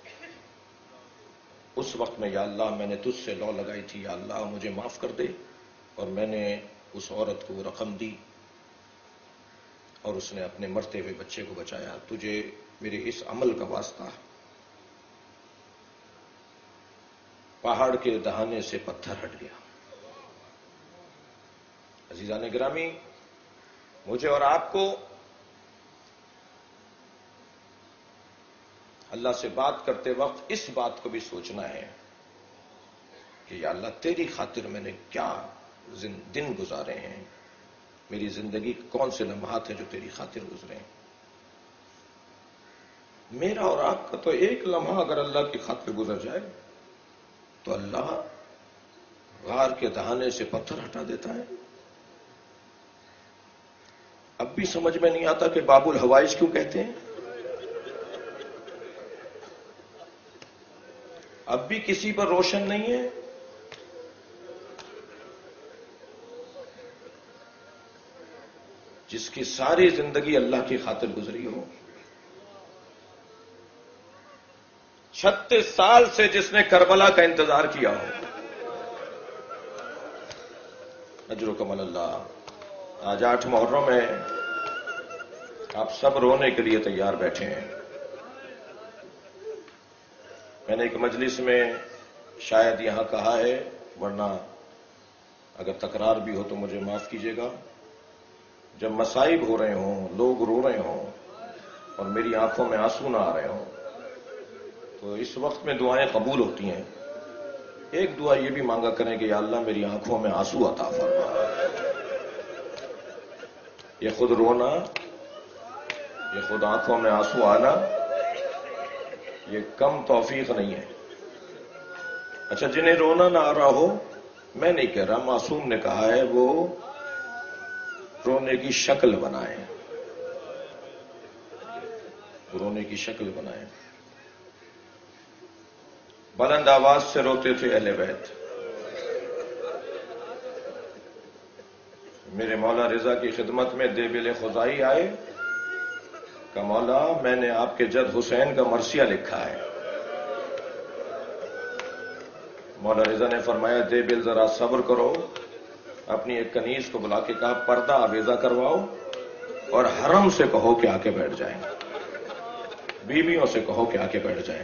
اس وقت میں یا اللہ میں نے تجھ سے لو لگائی تھی، یا اللہ مجھے معاف کر دے، اور میں نے اس عورت کو وہ رقم دی اور اس نے اپنے مرتے ہوئے بچے کو بچایا۔ تجھے میرے اس عمل کا واسطہ۔ پہاڑ کے دہانے سے پتھر ہٹ گیا۔ عزیزان گرامی، مجھے اور آپ کو اللہ سے بات کرتے وقت اس بات کو بھی سوچنا ہے کہ یا اللہ تیری خاطر میں نے کیا دن گزارے ہیں، میری زندگی کون سے لمحات ہیں جو تیری خاطر گزرے ہیں۔ میرا اور آپ کا تو ایک لمحہ اگر اللہ کی خاطر گزر جائے تو اللہ غار کے دہانے سے پتھر ہٹا دیتا ہے۔ اب بھی سمجھ میں نہیں آتا کہ باب الحوائج کیوں کہتے ہیں؟ اب بھی کسی پر روشن نہیں ہے؟ جس کی ساری زندگی اللہ کی خاطر گزری ہو، 36 سال سے جس نے کربلا کا انتظار کیا ہو، اجرکم اللہ۔ آج 8 محرم ہے، آپ سب رونے کے لیے تیار بیٹھے ہیں۔ میں نے ایک مجلس میں شاید یہاں کہا ہے، ورنہ اگر تکرار بھی ہو تو مجھے معاف کیجیے گا، جب مصائب ہو رہے ہوں، لوگ رو رہے ہوں اور میری آنکھوں میں آنسو نہ آ رہے ہوں، تو اس وقت میں دعائیں قبول ہوتی ہیں. ایک دعا یہ بھی مانگا کریں کہ یا اللہ میری آنکھوں میں آنسو عطا فرما. یہ خود رونا، یہ خود آنکھوں میں آنسو آنا، یہ کم توفیق نہیں ہے. اچھا، جنہیں رونا نہ آ رہا ہو، میں نہیں کہہ رہا، معصوم نے کہا ہے وہ رونے کی شکل بنائیں، رونے کی شکل بنائیں. بلند آواز سے روتے تھے اہل بیت. میرے مولا رضا کی خدمت میں دیبل خزائی آئے کہ مولا میں نے آپ کے جد حسین کا مرثیہ لکھا ہے. مولا رضا نے فرمایا دیبل ذرا صبر کرو. اپنی ایک کنیز کو بلا کے کہا پردہ آویزہ کرواؤ اور حرم سے کہو کہ آ کے بیٹھ جائیں، بیویوں سے کہو کہ آ کے بیٹھ جائیں.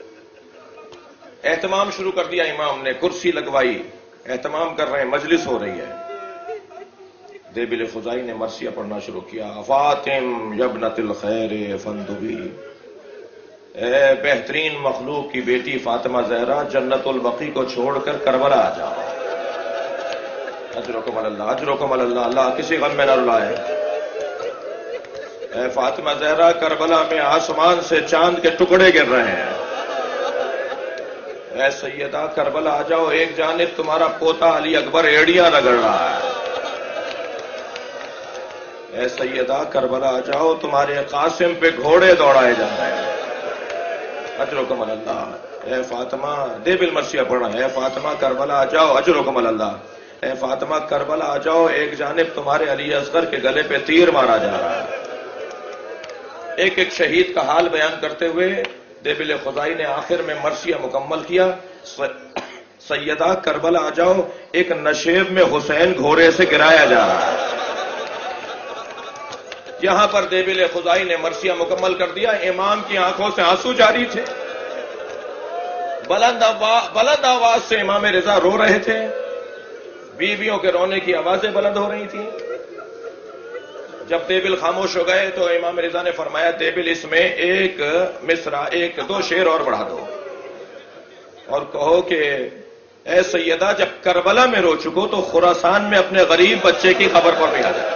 اہتمام شروع کر دیا. امام نے کرسی لگوائی، اہتمام کر رہے ہیں، مجلس ہو رہی ہے. دیبل خزائی نے مرثیہ پڑھنا شروع کیا. فاطم یبنت الخیر فندبی، اے بہترین مخلوق کی بیٹی فاطمہ زہرا، جنت البقیع کو چھوڑ کر کربلا آ جاؤ. اجرکم اللہ، اجرکم اللہ، اللہ کسی غم میں نہ رلائے. اے فاطمہ زہرا، کربلا میں آسمان سے چاند کے ٹکڑے گر رہے ہیں. اے سیدہ کربلا آ جاؤ، ایک جانب تمہارا پوتا علی اکبر ایڑیاں رگڑ رہا ہے. اے سیدہ کربلا آ جاؤ، تمہارے قاسم پہ گھوڑے دوڑائے جا رہے ہیں. اجرکم اللہ. اے فاطمہ، دیبل مرثیہ پڑھا ہے. اے فاطمہ کربلا آ جاؤ، اجرکم اللہ. اے فاطمہ کربلا آ جاؤ، ایک جانب تمہارے علی اصغر کے گلے پہ تیر مارا جا رہا ہے. ایک ایک شہید کا حال بیان کرتے ہوئے دیبل خزائی نے آخر میں مرثیہ مکمل کیا. سیدہ کربلا آ جاؤ، ایک نشیب میں حسین گھوڑے سے گرایا جا رہا ہے. یہاں پر دیبل خزائی نے مرثیہ مکمل کر دیا. امام کی آنکھوں سے آنسو جاری تھے. بلند آواز سے امام رضا رو رہے تھے. بیویوں کے رونے کی آوازیں بلند ہو رہی تھیں. جب دیبل خاموش ہو گئے تو امام رضا نے فرمایا دیبل اس میں ایک مصرع، ایک دو شعر اور بڑھا دو اور کہو کہ اے سیدہ جب کربلا میں رو چکو تو خراسان میں اپنے غریب بچے کی خبر پر بھی آ جائے.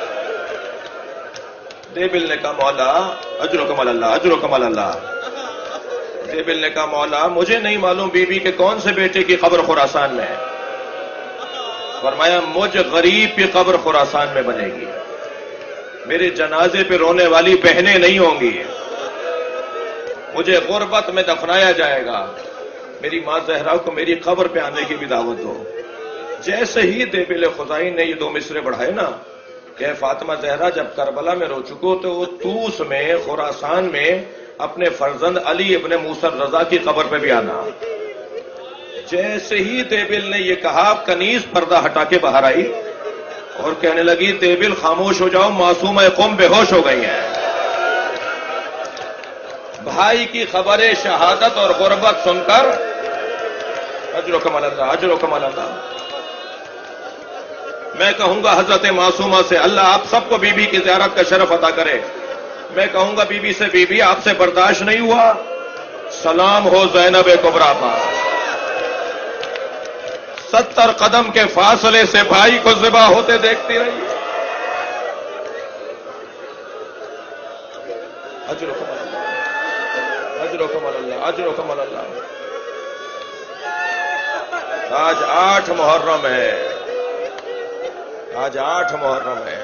دیبل نے کہا مولا اجرکم اللہ، اجرکم اللہ. دیبل نے کہا مولا مجھے نہیں معلوم بی بی کے کون سے بیٹے کی قبر خراسان میں ہے. فرمایا مجھ غریب کی قبر خراسان میں بنے گی. میرے جنازے پہ رونے والی بہنیں نہیں ہوں گی. مجھے غربت میں دفنایا جائے گا. میری ماں زہرا کو میری قبر پہ آنے کی بھی دعوت دو. جیسے ہی دیبل خزائی نے یہ دو مصرے بڑھائے نا کہ فاطمہ زہرا جب کربلا میں رو چکو تو وہ طوس میں خراسان میں اپنے فرزند علی ابن موسیٰ رضا کی قبر پہ بھی آنا. جیسے ہی دیبل نے یہ کہا کنیز پردہ ہٹا کے باہر آئی اور کہنے لگی دیبل خاموش ہو جاؤ، معصومہ قوم بے ہوش ہو گئی ہیں. بھائی کی خبر شہادت اور غربت سن کر اجرکم اللہ، اجرکم اللہ. میں کہوں گا حضرت معصومہ سے اللہ آپ سب کو بی بی کی زیارت کا شرف عطا کرے. میں کہوں گا بی بی سے بی بی آپ سے برداشت نہیں ہوا، سلام ہو زینب کبریٰ پر. 70 قدم کے فاصلے سے بھائی کو ذبح ہوتے دیکھتی رہی. اجرکم اللہ، اجرکم اللہ، اجرکم اللہ. آج 8 محرم ہے، آج 8 محرم ہے.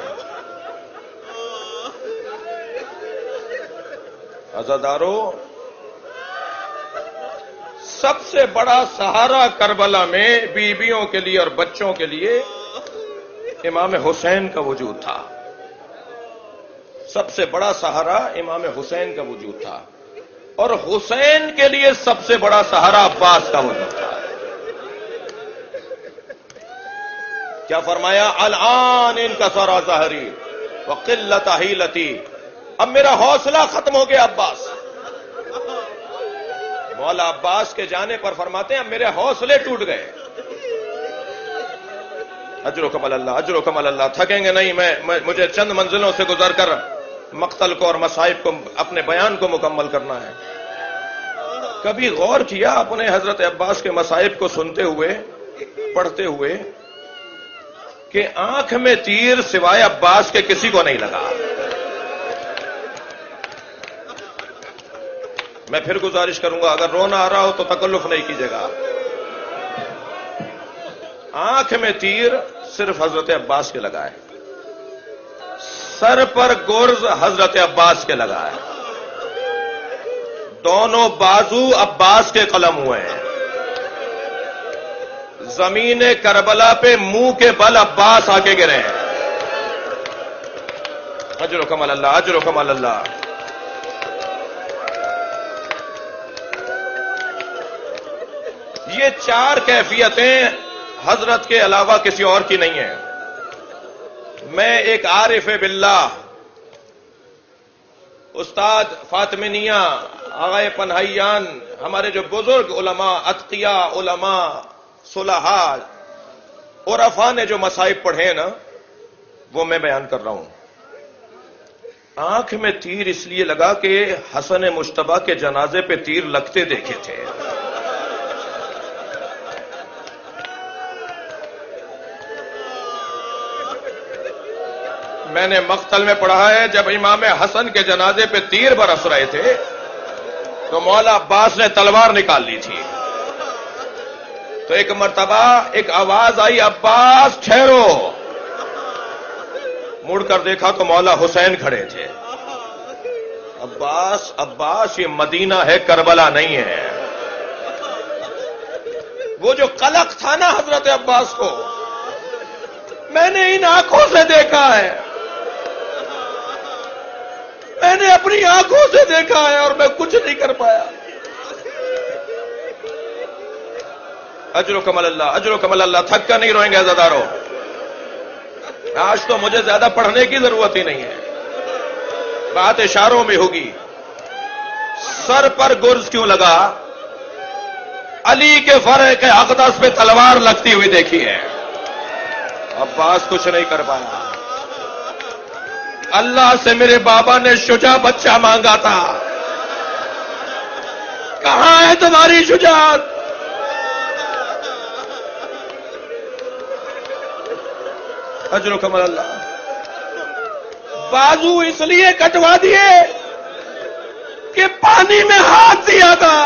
عزادارو، سب سے بڑا سہارا کربلا میں بیویوں کے لیے اور بچوں کے لیے امام حسین کا وجود تھا. سب سے بڑا سہارا امام حسین کا وجود تھا اور حسین کے لیے سب سے بڑا سہارا عباس کا وجود تھا. کیا فرمایا؟ الان انکسر ظہری وقلت حیلتی. اب میرا حوصلہ ختم ہو گیا عباس. مولا عباس کے جانے پر فرماتے ہیں اب میرے حوصلے ٹوٹ گئے. اجرکم اللہ، اجرکم اللہ، تھکیں گے نہیں. مجھے چند منزلوں سے گزر کر مقتل کو اور مصائب کو، اپنے بیان کو مکمل کرنا ہے. کبھی غور کیا اپنے حضرت عباس کے مصائب کو سنتے ہوئے، پڑھتے ہوئے، کہ آنکھ میں تیر سوائے عباس کے کسی کو نہیں لگا؟ میں پھر گزارش کروں گا، اگر رونا آ رہا ہو تو تکلف نہیں کیجیے گا. آنکھ میں تیر صرف حضرت عباس کے لگا ہے، سر پر گرز حضرت عباس کے لگا ہے، دونوں بازو عباس کے قلم ہوئے ہیں، زمین کربلا پہ منہ کے بل عباس آ کے گرے ہیں. اجرکم اللہ، اجرکم اللہ. یہ چار کیفیتیں حضرت کے علاوہ کسی اور کی نہیں ہیں. میں ایک عارف باللہ استاد فاطمیہ آغائے پنہیان، ہمارے جو بزرگ علماء، اتقیاء علماء، صلحاء، عرفاء نے جو مصائب پڑھے نا، وہ میں بیان کر رہا ہوں. آنکھ میں تیر اس لیے لگا کہ حسن مجتبیٰ کے جنازے پہ تیر لگتے دیکھے تھے. میں نے مقتل میں پڑھا ہے، جب امام حسن کے جنازے پہ تیر برس رہے تھے تو مولا عباس نے تلوار نکال لی تھی. تو ایک مرتبہ ایک آواز آئی، عباس ٹھہرو. مڑ کر دیکھا تو مولا حسین کھڑے تھے. عباس، عباس، یہ مدینہ ہے، کربلا نہیں ہے. وہ جو قلق تھا نا حضرت عباس کو، میں نے ان آنکھوں سے دیکھا ہے، میں نے اپنی آنکھوں سے دیکھا ہے، اور میں کچھ نہیں کر پایا. اجرکم اللہ، اجرکم اللہ. تھک کر نہیں روئیں گے عزادارو. آج تو مجھے زیادہ پڑھنے کی ضرورت ہی نہیں ہے، بات اشاروں میں ہوگی. سر پر گرز کیوں لگا؟ علی کے فرق اقدس پہ تلوار لگتی ہوئی دیکھی ہے. عباس کچھ نہیں کر پایا. اللہ سے میرے بابا نے شجاع بچہ مانگا تھا، کہاں ہے تمہاری شجاعت؟ اجرکم اللہ. بازو اس لیے کٹوا دیے کہ پانی میں ہاتھ دیا تھا.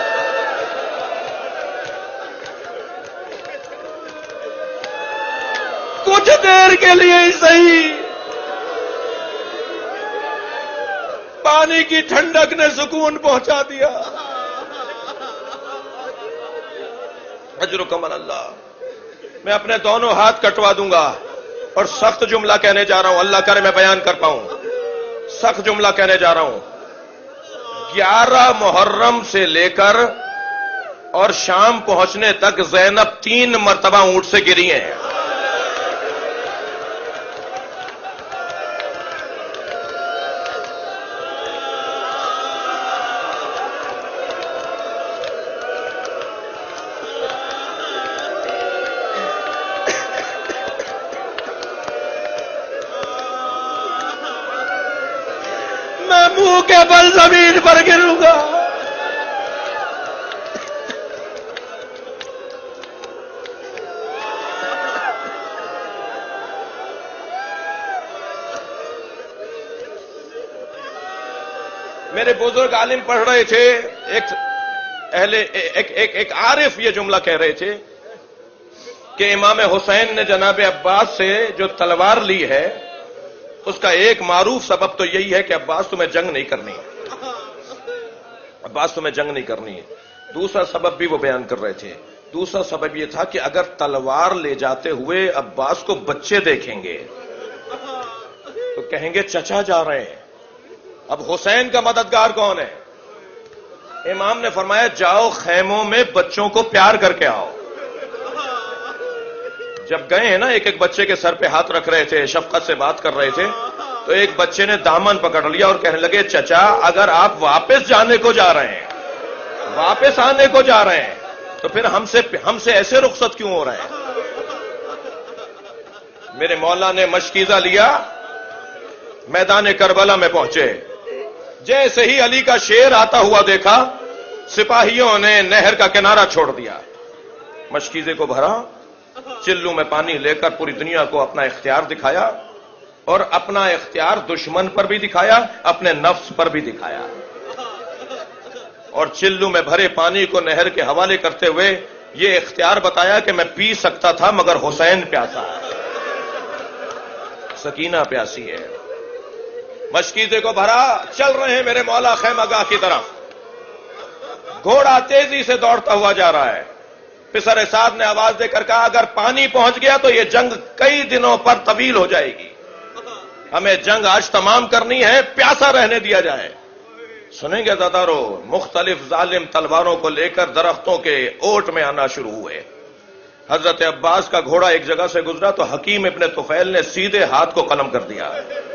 کچھ دیر کے لیے ہی صحیح، پانی کی ٹھنڈک نے سکون پہنچا دیا. اجرکم اللہ. میں اپنے دونوں ہاتھ کٹوا دوں گا، اور سخت جملہ کہنے جا رہا ہوں، اللہ کرے میں بیان کر پاؤں. سخت جملہ کہنے جا رہا ہوں. 11 محرم سے لے کر اور شام پہنچنے تک زینب 3 مرتبہ اونٹ سے گری ہیں. منہ کے بل زمین پر گروں گا. میرے بزرگ عالم پڑھ رہے تھے، ایک عارف یہ جملہ کہہ رہے تھے کہ امام حسین نے جناب عباس سے جو تلوار لی ہے، اس کا ایک معروف سبب تو یہی ہے کہ عباس تمہیں جنگ نہیں کرنی، عباس تمہیں جنگ نہیں کرنی ہے. دوسرا سبب بھی وہ بیان کر رہے تھے. دوسرا سبب یہ تھا کہ اگر تلوار لے جاتے ہوئے عباس کو بچے دیکھیں گے تو کہیں گے چچا جا رہے ہیں. اب حسین کا مددگار کون ہے؟ امام نے فرمایا جاؤ خیموں میں بچوں کو پیار کر کے آؤ. جب گئے ہیں نا، ایک ایک بچے کے سر پہ ہاتھ رکھ رہے تھے، شفقت سے بات کر رہے تھے، تو ایک بچے نے دامن پکڑ لیا اور کہنے لگے چچا اگر آپ واپس جانے کو جا رہے ہیں، واپس آنے کو جا رہے ہیں، تو پھر ہم سے ایسے رخصت کیوں ہو رہے ہیں؟ میرے مولا نے مشکیزہ لیا، میدان کربلا میں پہنچے، جیسے ہی علی کا شیر آتا ہوا دیکھا، سپاہیوں نے نہر کا کنارہ چھوڑ دیا، مشکیزے کو بھرا، چلو میں پانی لے کر پوری دنیا کو اپنا اختیار دکھایا، اور اپنا اختیار دشمن پر بھی دکھایا، اپنے نفس پر بھی دکھایا، اور چلو میں بھرے پانی کو نہر کے حوالے کرتے ہوئے یہ اختیار بتایا کہ میں پی سکتا تھا مگر حسین پیاسا ہے، سکینہ پیاسی ہے۔ مشکیزے کو بھرا، چل رہے ہیں میرے مولا خیمہ گاہ کی طرف، گھوڑا تیزی سے دوڑتا ہوا جا رہا ہے۔ پسر سعد نے آواز دے کر کہا اگر پانی پہنچ گیا تو یہ جنگ کئی دنوں پر طویل ہو جائے گی، ہمیں جنگ آج تمام کرنی ہے، پیاسا رہنے دیا جائے۔ سنیں گے زادارو، مختلف ظالم تلواروں کو لے کر درختوں کے اوٹ میں آنا شروع ہوئے۔ حضرت عباس کا گھوڑا ایک جگہ سے گزرا تو حکیم ابن طفیل نے سیدھے ہاتھ کو قلم کر دیا،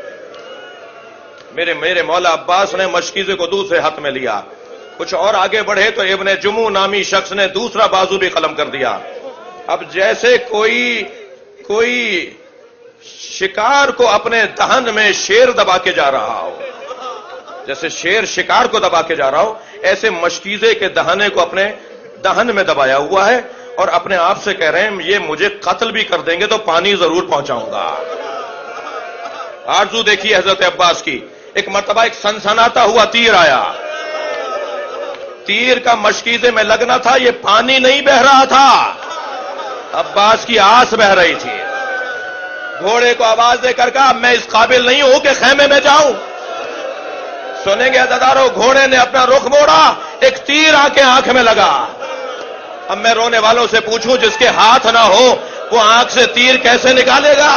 میرے مولا عباس نے مشکیزے کو دوسرے ہاتھ میں لیا، کچھ اور آگے بڑھے تو ابن جمو نامی شخص نے دوسرا بازو بھی قلم کر دیا۔ اب جیسے کوئی شکار کو اپنے دہن میں شیر دبا کے جا رہا ہو، جیسے شیر شکار کو دبا کے جا رہا ہو، ایسے مشکیزے کے دہنے کو اپنے دہن میں دبایا ہوا ہے، اور اپنے آپ سے کہہ رہے ہیں یہ مجھے قتل بھی کر دیں گے تو پانی ضرور پہنچاؤں گا۔ آرزو دیکھیے حضرت عباس کی۔ ایک مرتبہ ایک سنسناتا ہوا تیر آیا، تیر کا مشکیزے میں لگنا تھا، یہ پانی نہیں بہ رہا تھا، عباس کی آس بہ رہی تھی۔ گھوڑے کو آواز دے کر کہا میں اس قابل نہیں ہوں کہ خیمے میں جاؤں۔ سنیں گے عزیزارو، گھوڑے نے اپنا رخ موڑا، ایک تیر آ کے آنکھ میں لگا۔ اب میں رونے والوں سے پوچھوں جس کے ہاتھ نہ ہو وہ آنکھ سے تیر کیسے نکالے گا؟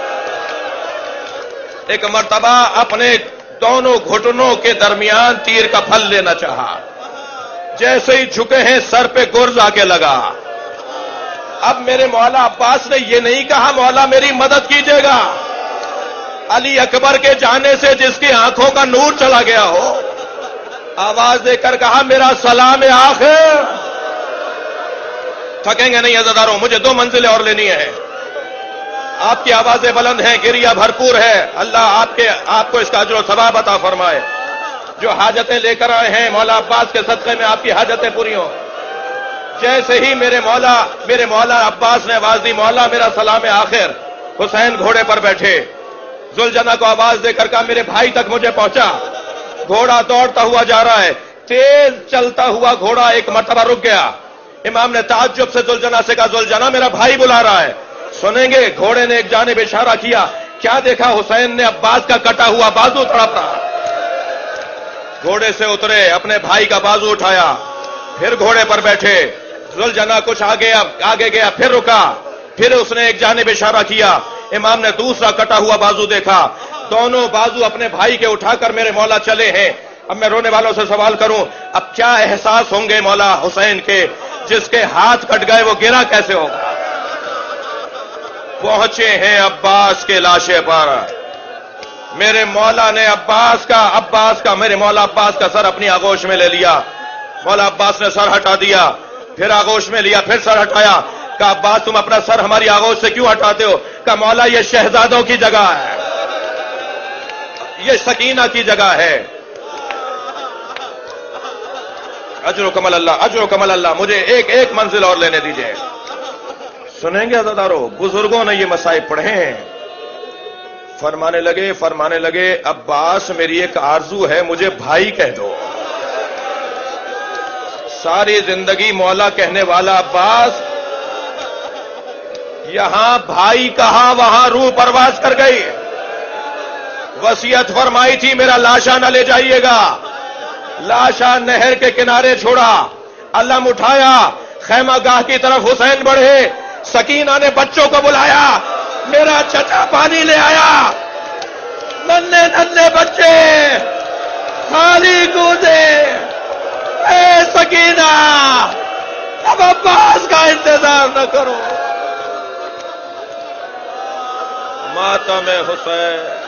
ایک مرتبہ اپنے دونوں گھٹنوں کے درمیان تیر کا پھل لینا چاہا، جیسے ہی جھکے ہیں سر پہ گرز آ کے لگا۔ اب میرے مولا عباس نے یہ نہیں کہا مولا میری مدد کیجیے گا، علی اکبر کے جانے سے جس کی آنکھوں کا نور چلا گیا ہو، آواز دے کر کہا میرا سلام آخر۔ تھکیں گے نہیں عزیزارو، مجھے 2 منزلیں اور لینی ہیں۔ آپ کی آوازیں بلند ہیں، گریہ بھرپور ہے، اللہ آپ کو اس کا اجر و ثواب عطا فرمائے۔ جو حاجتیں لے کر آئے ہیں مولا عباس کے صدقے میں آپ کی حاجتیں پوری ہوں۔ جیسے ہی میرے مولا عباس نے آواز دی مولا میرا سلام آخر، حسین گھوڑے پر بیٹھے، ذوالجناح کو آواز دے کر کہا میرے بھائی تک مجھے پہنچا۔ گھوڑا دوڑتا ہوا جا رہا ہے، تیز چلتا ہوا گھوڑا ایک مرتبہ رک گیا۔ امام نے تعجب سے ذوالجناح سے کہا ذوالجناح میرا بھائی بلا رہا ہے۔ سنیں گے گھوڑے نے ایک جانب اشارہ کیا، کیا دیکھا؟ حسین نے عباس کا کٹا ہوا بازو تڑپ رہا۔ گھوڑے سے اترے، اپنے بھائی کا بازو اٹھایا، پھر گھوڑے پر بیٹھے۔ ذوالجناح کچھ آگے گیا، پھر رکا، پھر اس نے ایک جانب اشارہ کیا۔ امام نے دوسرا کٹا ہوا بازو دیکھا، دونوں بازو اپنے بھائی کے اٹھا کر میرے مولا چلے ہیں۔ اب میں رونے والوں سے سوال کروں، اب کیا احساس ہوں گے مولا حسین کے، جس کے ہاتھ کٹ گئے وہ گرا کیسے ہوگا؟ پہنچے ہیں عباس کے لاشے پر، میرے مولا نے میرے مولا عباس کا سر اپنی آغوش میں لے لیا۔ مولا عباس نے سر ہٹا دیا، پھر آغوش میں لیا، پھر سر ہٹایا۔ کہا عباس تم اپنا سر ہماری آغوش سے کیوں ہٹاتے ہو؟ کہا مولا یہ شہزادوں کی جگہ ہے، یہ سکینہ کی جگہ ہے۔ اجر و کمل اللہ، مجھے ایک منزل اور لینے دیجئے۔ سنیں گے عزیزارو، بزرگوں نے یہ مصائب پڑھے ہیں۔ فرمانے لگے عباس میری ایک آرزو ہے، مجھے بھائی کہہ دو۔ ساری زندگی مولا کہنے والا عباس، یہاں بھائی کہا وہاں روح پرواز کر گئی۔ وصیت فرمائی تھی میرا لاشا نہ لے جائیے گا، لاشا نہر کے کنارے چھوڑا، علم اٹھایا، خیمہ گاہ کی طرف حسین بڑھے۔ سکینہ نے بچوں کو بلایا، میرا چچا پانی لے آیا۔ ننھے بچے خالی کودے، اے سکینہ اب عباس کا انتظار نہ کرو۔ ماتم حسین